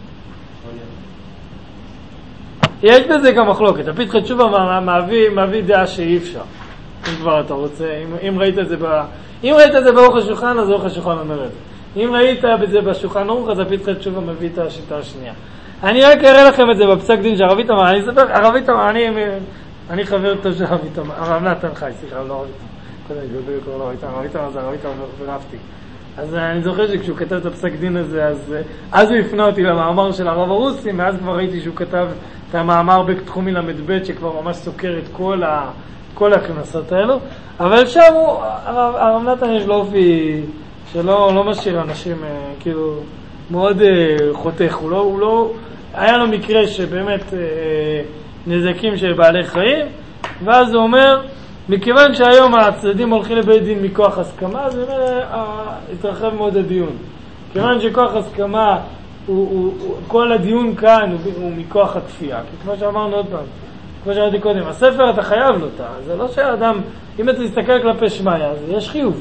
יש בזה גם מחלוקת. הפתחי תשובה מביא דעה שאי אפשר. אם כבר אתה רוצה, אם ראית את זה אם ראית את זה בערוך השולחן, אז ערוך השולחן אומר את זה. אם ראית את זה בשולחן ערוך, אז הפתחי תשובה מביא את השיטה השנייה. אני רק אראה לכם את זה בפסק דין של הרב איתמר. אני אספר, הרב איתמר, אני... אני חבר טוב של הרב איתמר, הרב נתן חי, סליחה, לא הרב איתמר. קודם גדול יקור הרב איתמר, הרב איתמר זה הרב איתמר ורבתי. אז אני זוכר שכשהוא כתב את הפסק דין הזה, אז, אז הוא הפנה אותי למאמר של הרב הרוסי, ואז כבר ראיתי שהוא כתב את המאמר בתחומי למדבט, שכבר ממש סוקר את כל, ה, כל הכנסות האלו. אבל שם הוא, הרב, הרב נתן יש לו אופי שלא לא משאיר אנשים, כאילו, מאוד חותך. הוא לא, הוא לא, היה לו מקרה שבאמת... נזקים של בעלי חיים, ואז הוא אומר, מכיוון שהיום הצדדים הולכים לבית דין מכוח הסכמה, אז הוא אומר, התרחב מאוד הדיון. כיוון שכוח הסכמה, הוא, הוא, הוא, כל הדיון כאן הוא, הוא מכוח הכפייה. כי כמו שאמרנו עוד פעם, כמו שאמרתי קודם, הספר אתה חייב לו אותה, זה לא שהאדם, אם אתה תסתכל כלפי שמיא, אז יש חיוב.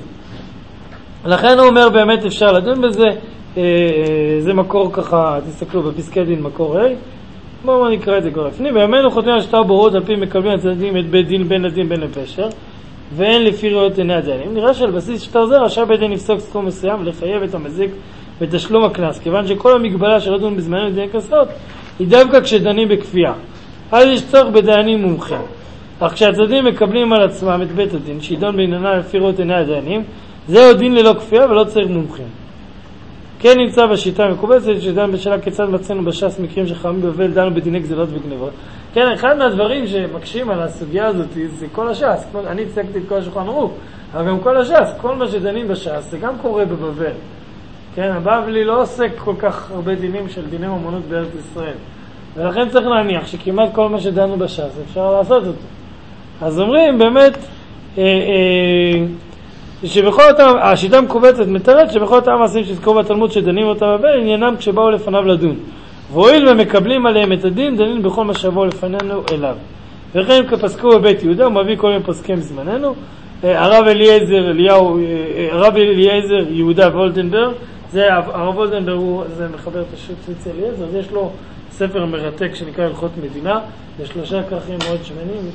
לכן הוא אומר, באמת אפשר לדון בזה, זה מקור ככה, תסתכלו בפסקי דין מקור ה', בואו נקרא את זה כבר לפני. בימינו חותמים על שטר בורות על פי מקבלים הצדדים את בית דין בין לדין בין לפשר, ואין לפי ראיות עיני הדיינים. נראה שעל בסיס שטר זה רשאי בית דין לפסוק סכום מסוים ולחייב את המזיק בתשלום הקנס, כיוון שכל המגבלה של לדון בזמנים לדיני קנסות היא דווקא כשדנים בכפייה. אז יש צורך בדיינים מומחים. אך כשהצדדים מקבלים על עצמם את בית הדין שידון בעניינה לפי ראיות עיני הדיינים, זהו דין ללא כפייה ולא צריך מומחים. כן נמצא בשיטה המקובצת שדן בשאלה כיצד מצאנו בש"ס מקרים שחכמים בבבל דנו בדיני גזלות וגנבות. כן, אחד מהדברים שמקשים על הסוגיה הזאת זה כל הש"ס. אני הצגתי את כל השולחן ערוך, אבל גם כל הש"ס, כל מה שדנים בש"ס זה גם קורה בבבל. כן, הבבלי לא עוסק כל כך הרבה דינים של דיני ממונות בארץ ישראל. ולכן צריך להניח שכמעט כל מה שדנו בש"ס אפשר לעשות אותו. אז אומרים באמת, אה, אה, זה שבכל אותם, השיטה מקובצת מתארת שבכל אותם מעשים שזכרו בתלמוד שדנים אותם הבא, עניינם כשבאו לפניו לדון. והואיל ומקבלים עליהם את הדין, דנים בכל מה שבאו לפנינו אליו. וכן כפסקו בבית יהודה, הוא מביא כל מיני פוסקים בזמננו, הרב אליעזר, אליהו, הרב אליעזר יהודה וולדנברג, זה הרב וולדנברג, זה מחבר את השו"ת צבי אליעזר, אז יש לו ספר מרתק שנקרא הלכות מדינה, זה שלושה כרכים מאוד שמנים,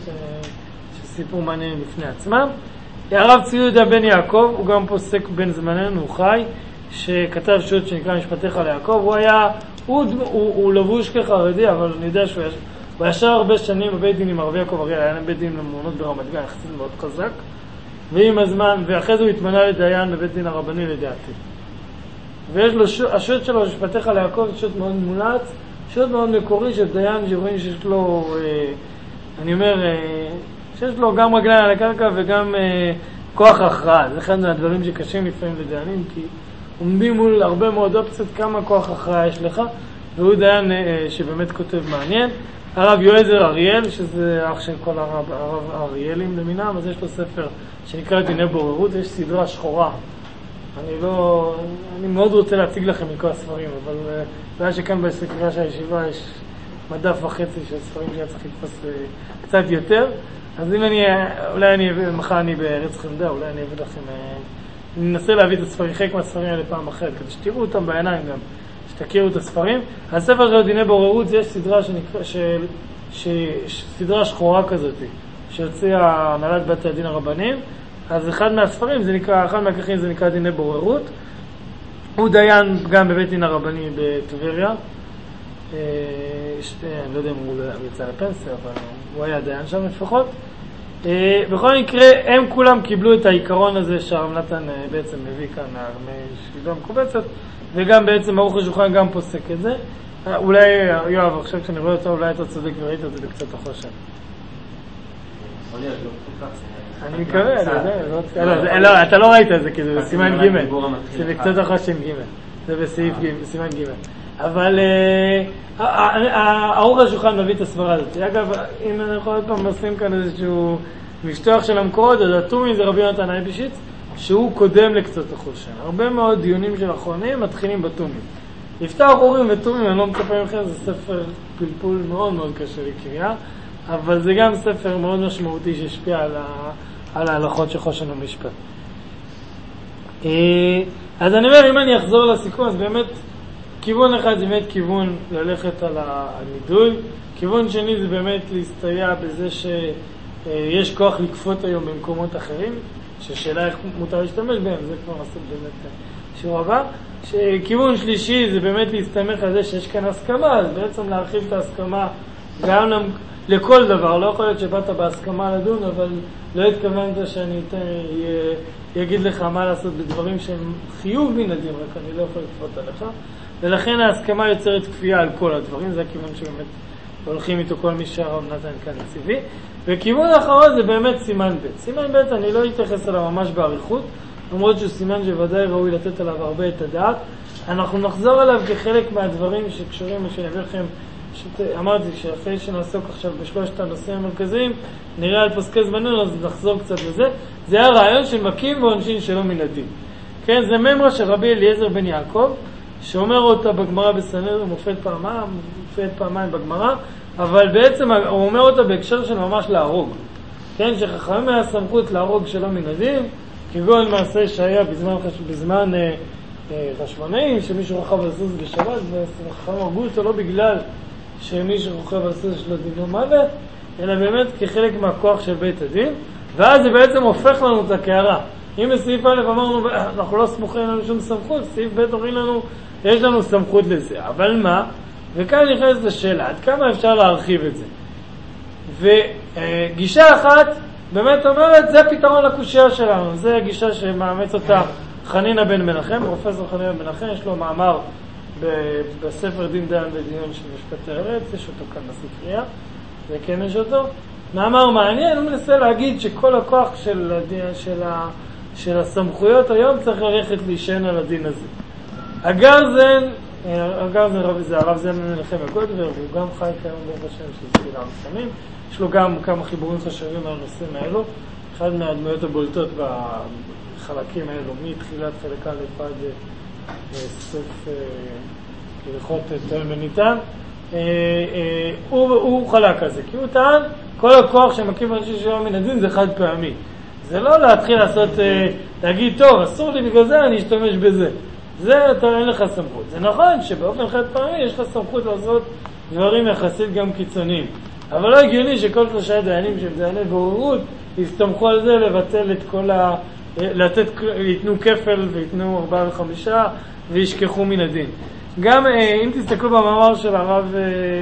שסיפור מעניין לפני עצמם. הרב צבי יהודה בן יעקב, הוא גם פוסק בן זמננו, הוא חי, שכתב שו"ת שנקרא משפטיך ליעקב, הוא היה, הוא, הוא, הוא לבוש כחרדי, אבל אני יודע שהוא הוא ישר הרבה שנים בבית דין עם הרב יעקב אריאל, היה להם בית דין למעונות ברמת גן, יחסית מאוד חזק, ועם הזמן, ואחרי זה הוא התמנה לדיין בבית דין הרבני לדעתי. ויש לו, השו"ת שלו, משפטיך ליעקב, זה שו"ת מאוד מולץ, שו"ת מאוד מקורי של דיין שרואים שיש לו, אה, אני אומר, אה, שיש לו גם רגליים על הקרקע וגם אה, כוח הכרעה. זה אחד מהדברים שקשים לפעמים לדיינים, כי עומדים מול הרבה מאוד אופציות כמה כוח הכרעה יש לך, והוא דיין אה, שבאמת כותב מעניין. הרב יועזר אריאל, שזה אח של כל הרב, הרב אריאלים למינם, אז יש לו ספר שנקרא דיני בוררות, יש סדרה שחורה. אני לא, אני מאוד רוצה להציג לכם מכל הספרים, אבל זה היה שכאן בספרייה של הישיבה יש מדף וחצי של ספרים שהיה צריך לתפוס קצת יותר. אז אם אני, אולי אני, מחר אני בארץ חמדה, אולי אני אביא לכם, אני אנסה להביא את הספרים, חלק מהספרים האלה פעם אחרת, כדי שתראו אותם בעיניים גם. שתכירו את הספרים. הספר של דיני בוררות זה יש סדרה שנקרא, של, ש, ש, סדרה שחורה כזאת, שהוציאה הנהלת בתי הדין הרבניים. אז אחד מהספרים, זה נקרא, אחד מהכרכים זה נקרא דיני בוררות. הוא דיין גם בבית דין הרבני בטבריה. אני לא יודע אם הוא יצא לפנסיה, אבל הוא היה דיין שם לפחות. בכל מקרה, הם כולם קיבלו את העיקרון הזה שהרב נתן בעצם מביא כאן משגילה מקובצת, וגם בעצם ברוך השולחן גם פוסק את זה. אולי, יואב, עכשיו כשאני רואה אותו, אולי אתה צודק וראית את זה בקצת החושן. אני מקווה, אני יודע. לא, אתה לא ראית את זה, כי זה בסימן ג', זה בקצת החושן ג', זה בסעיף ג', בסימן ג'. אבל האור השולחן מביא את הסברה הזאת. אגב, אם אני יכול עוד פעם לשים כאן איזשהו משטוח של המקורות, אז התומי זה רבי יונתן אייבשיץ, שהוא קודם לקצות החושן. הרבה מאוד דיונים של אחרונים מתחילים בתומי. לפתוח אורים ותומים, אני לא מצפה מכם, זה ספר פלפול מאוד מאוד קשה לקריאה, אבל זה גם ספר מאוד משמעותי שהשפיע על, ה... על ההלכות של חושן ומשפט. אז אני אומר, אם אני אחזור לסיכום, אז באמת כיוון אחד זה באמת כיוון ללכת על הנידוי, כיוון שני זה באמת להסתייע בזה שיש כוח לקפות היום במקומות אחרים, ששאלה איך מותר להשתמש בהם, זה כבר נעשות באמת שיעור הבא. כיוון שלישי זה באמת להסתמך על זה שיש כאן הסכמה, אז בעצם להרחיב את ההסכמה גם לכל דבר. לא יכול להיות שבאת בהסכמה לדון, אבל לא התכוונת שאני אגיד לך מה לעשות בדברים שהם חיוב מן הדין, רק אני לא יכול לכפות עליך. ולכן ההסכמה יוצרת כפייה על כל הדברים, זה הכיוון שבאמת הולכים איתו כל מי שהרב נתן כאן הציבי. וכיוון האחרון זה באמת סימן ב'. סימן ב' אני לא אתייחס עליו ממש בעריכות, למרות שהוא סימן שוודאי ראוי לתת עליו הרבה את הדעת. אנחנו נחזור עליו כחלק מהדברים שקשורים, שאני אביא לכם, אמרתי שאחרי שנעסוק עכשיו בשלושת הנושאים המרכזיים, נראה על פסקי זמננו, אז נחזור קצת לזה. זה הרעיון של מכים ועונשין שלא מן הדין. כן, זה ממרה של רבי אליעזר בן יעקב, שאומר אותה בגמרא בסנהדרין, מופיע פעמיים, מופיע פעמיים בגמרא, אבל בעצם הוא אומר אותה בהקשר של ממש להרוג. כן, שחכמים היה סמכות להרוג שלא מן הדין, כגון מעשה שהיה בזמן, בזמן אה, אה, חשמונאים, שמישהו רוכב על סוס בשבת, וחכמים הרגו אותו לא בגלל שמישהו רוכב על סוס שלו דינו מוות, אלא באמת כחלק מהכוח של בית הדין, ואז זה בעצם הופך לנו את הקערה. אם בסעיף א' אמרנו, אנחנו לא סמוכים לנו שום סמכות, סעיף ב' אומרים לנו, יש לנו סמכות לזה. אבל מה? וכאן נכנס לשאלה, עד כמה אפשר להרחיב את זה? וגישה אחת, באמת אומרת, זה פתרון לקושיה שלנו. זה הגישה שמאמץ אותה חנינה בן מנחם, פרופסור חנינה בן מנחם, יש לו מאמר בספר דין דיין ודיון של משפטי ארץ, יש אותו כאן בספרייה, זה כן יש אותו. מאמר מעניין, הוא מנסה להגיד שכל הכוח של, הדין, של, ה, של הסמכויות היום צריך ללכת להישען על הדין הזה. הגרזן, הגרזן זה הרב זמן מנחם הגודבר, והוא גם חי כיום ברוך השם של סגילה המסמים. יש לו גם כמה חיבורים חשובים על הנושאים האלו. אחד מהדמויות הבולטות החלקים האלו, מתחילת חלק א' עד סוף הלכות טוען וניתן, הוא, הוא חלק כזה, כי הוא טען, כל הכוח שמקים בראשי שבע מן הדין זה חד פעמי. זה לא להתחיל לעשות, להגיד, טוב, אסור לי בגלל זה, אני אשתמש בזה. זה, אתה אין לך סמכות. זה נכון שבאופן חד פעמי יש לך סמכות לעשות דברים יחסית גם קיצוניים. אבל לא הגיוני שכל שלושה דיינים שהם דייני בוררות, יסתמכו על זה לבטל את כל ה... לתת, ייתנו כפל ויתנו ארבעה וחמישה וישכחו מן הדין. גם אם תסתכלו במאמר של הרב,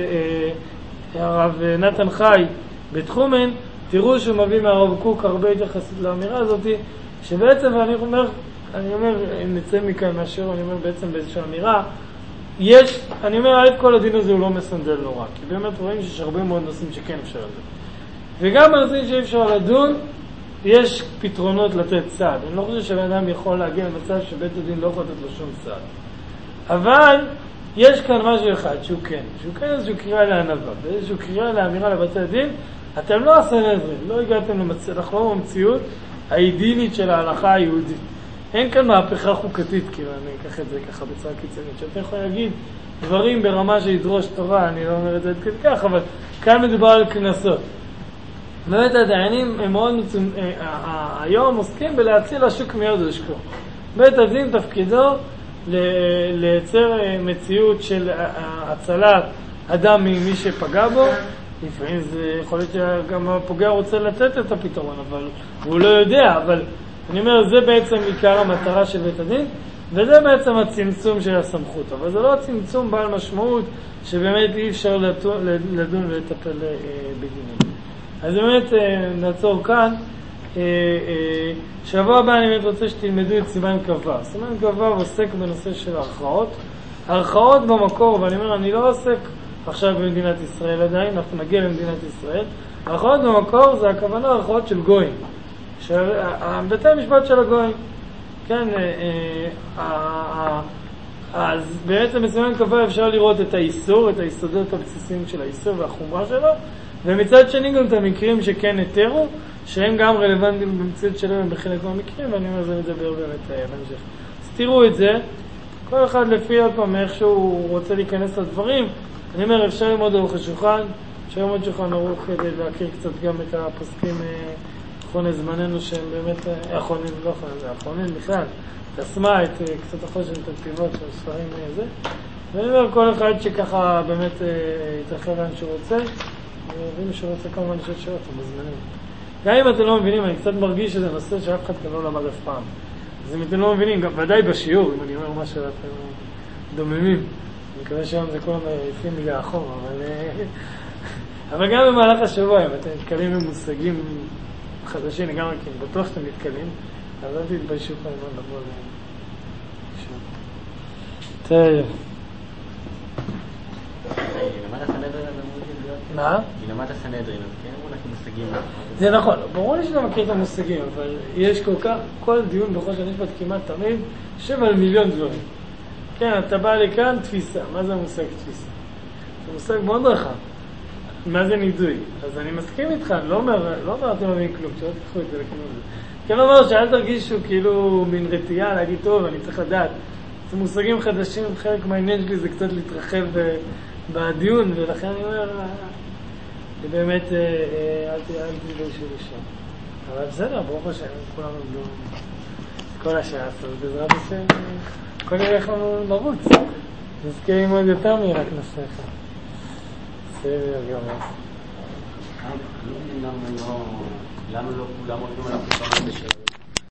הרב נתן חי בתחומן, תראו שהוא מביא מהרב קוק הרבה התייחסות לאמירה הזאת, שבעצם, ואני אומר, אני אומר, אם נצא מכאן מהשיעור, אני אומר בעצם באיזושהי אמירה, יש, אני אומר, עד כל הדין הזה הוא לא מסנדל נורא, כי באמת רואים שיש הרבה מאוד נושאים שכן אפשר לדון. וגם בנושאים שאי אפשר לדון, יש פתרונות לתת צעד. אני לא חושב שהאדם יכול להגיע למצב שבית הדין לא יכול לתת לו שום צעד. אבל יש כאן משהו אחד שהוא כן, שהוא כן איזשהו קריאה לענווה, ואיזשהו קריאה לאמירה לבתי הדין, אתם לא הסנהדרין, לא הגעתם למצב, אנחנו לא במציאות האידילית של ההלכה היהודית. אין כאן מהפכה חוקתית, כאילו אני אקח את זה ככה בצורה קיצונית, שאתה יכול להגיד דברים ברמה שידרוש תורה, אני לא אומר את זה כדי כך, אבל כאן מדובר על כנסות. באמת הדיינים הם מאוד מצומ... היום עוסקים בלהציל השוק מיד ושכו. בית הדין תפקידו לייצר מציאות של הצלת אדם ממי שפגע בו. לפעמים זה יכול להיות שגם הפוגע רוצה לתת את הפתרון, אבל הוא לא יודע, אבל אני אומר, זה בעצם עיקר המטרה של בית הדין, וזה בעצם הצמצום של הסמכות, אבל זה לא הצמצום בעל משמעות שבאמת אי אפשר לדון ולטפל בדינים. אז באמת נעצור כאן. שבוע הבא אני באמת רוצה שתלמדו את סימן קבע. סימן קבע עוסק בנושא של ההכרעות. ההכרעות במקור, ואני אומר, אני לא עוסק עכשיו במדינת ישראל עדיין, אנחנו נגיע למדינת ישראל. ההכרעות במקור זה הכוונה ההכרעות של גויים. בתי המשפט של הגויים. כן, אז בעצם בסימן קבע אפשר לראות את האיסור, את היסודות הבסיסיים של האיסור והחומרה שלו, ומצד שני גם את המקרים שכן התרו, שהם גם רלוונטיים במציאות שלהם בחלק מהמקרים, ואני אומר, זה מדבר באמת בהמשך. אז תראו את זה, כל אחד לפי עוד פעם איך שהוא רוצה להיכנס לדברים. אני אומר, אפשר ללמוד ארוך השולחן, אפשר ללמוד שולחן ארוך כדי להכיר קצת גם את הפוסקים אחרוני זמננו שהם באמת אחרונים, לא אחרונים, זה אחרונים בכלל. תשמע את קצת אחרי של תקציבות של ספרים זה. ואני אומר, כל אחד שככה באמת יתרחב לאן שהוא רוצה, ואם שהוא רוצה כמובן לשאול שאלות, הם מוזמנים. גם אם אתם לא מבינים, אני קצת מרגיש שזה נושא שאף אחד כאן לא למד אף פעם. אז אם אתם לא מבינים, גם ודאי בשיעור, אם אני אומר משהו, אתם דוממים. אני מקווה שהיום זה כולם יפים לי לאחור, אבל... אבל גם במהלך השבוע, אם אתם נתקלים במושגים חדשים, לגמרי, כי אני בטוח שאתם נתקלים, אז אל תתביישו כמובן לבוא לשיעור. טוב. למד הסנהדרין, מה? היא למד הסנהדרין, אז כן, אמרו לך מושגים. זה נכון, ברור לי שאתה מכיר את המושגים, אבל יש כל כך, כל דיון בכל שנשפט כמעט תמיד, יושב על מיליון דברים. כן, אתה בא לי כאן, תפיסה. מה זה המושג תפיסה? זה מושג מאוד רחב. מה זה נידוי? אז אני מסכים איתך, אני לא אומר, לא אומר, אתם מבינים כלום, שלא תקחו את זה לכיוון הזה. כן, לא אומר שאל תרגישו כאילו מין רתיעה, להגיד, טוב, אני צריך לדעת. זה מושגים חדשים, חלק מהעניין שלי זה קצת להתרחב בדיון, ולכן אני אומר, באמת, אל תתביישו לשם. אבל בסדר, ברוך השם, כולם עמדו כל השעה, אז בעזרת השם, כל נראה לנו לרוץ. נזכה ללמוד יותר מרק נושא אחד. בסדר, גמר. למה לא כולם הולכים על הפתרון בשביל?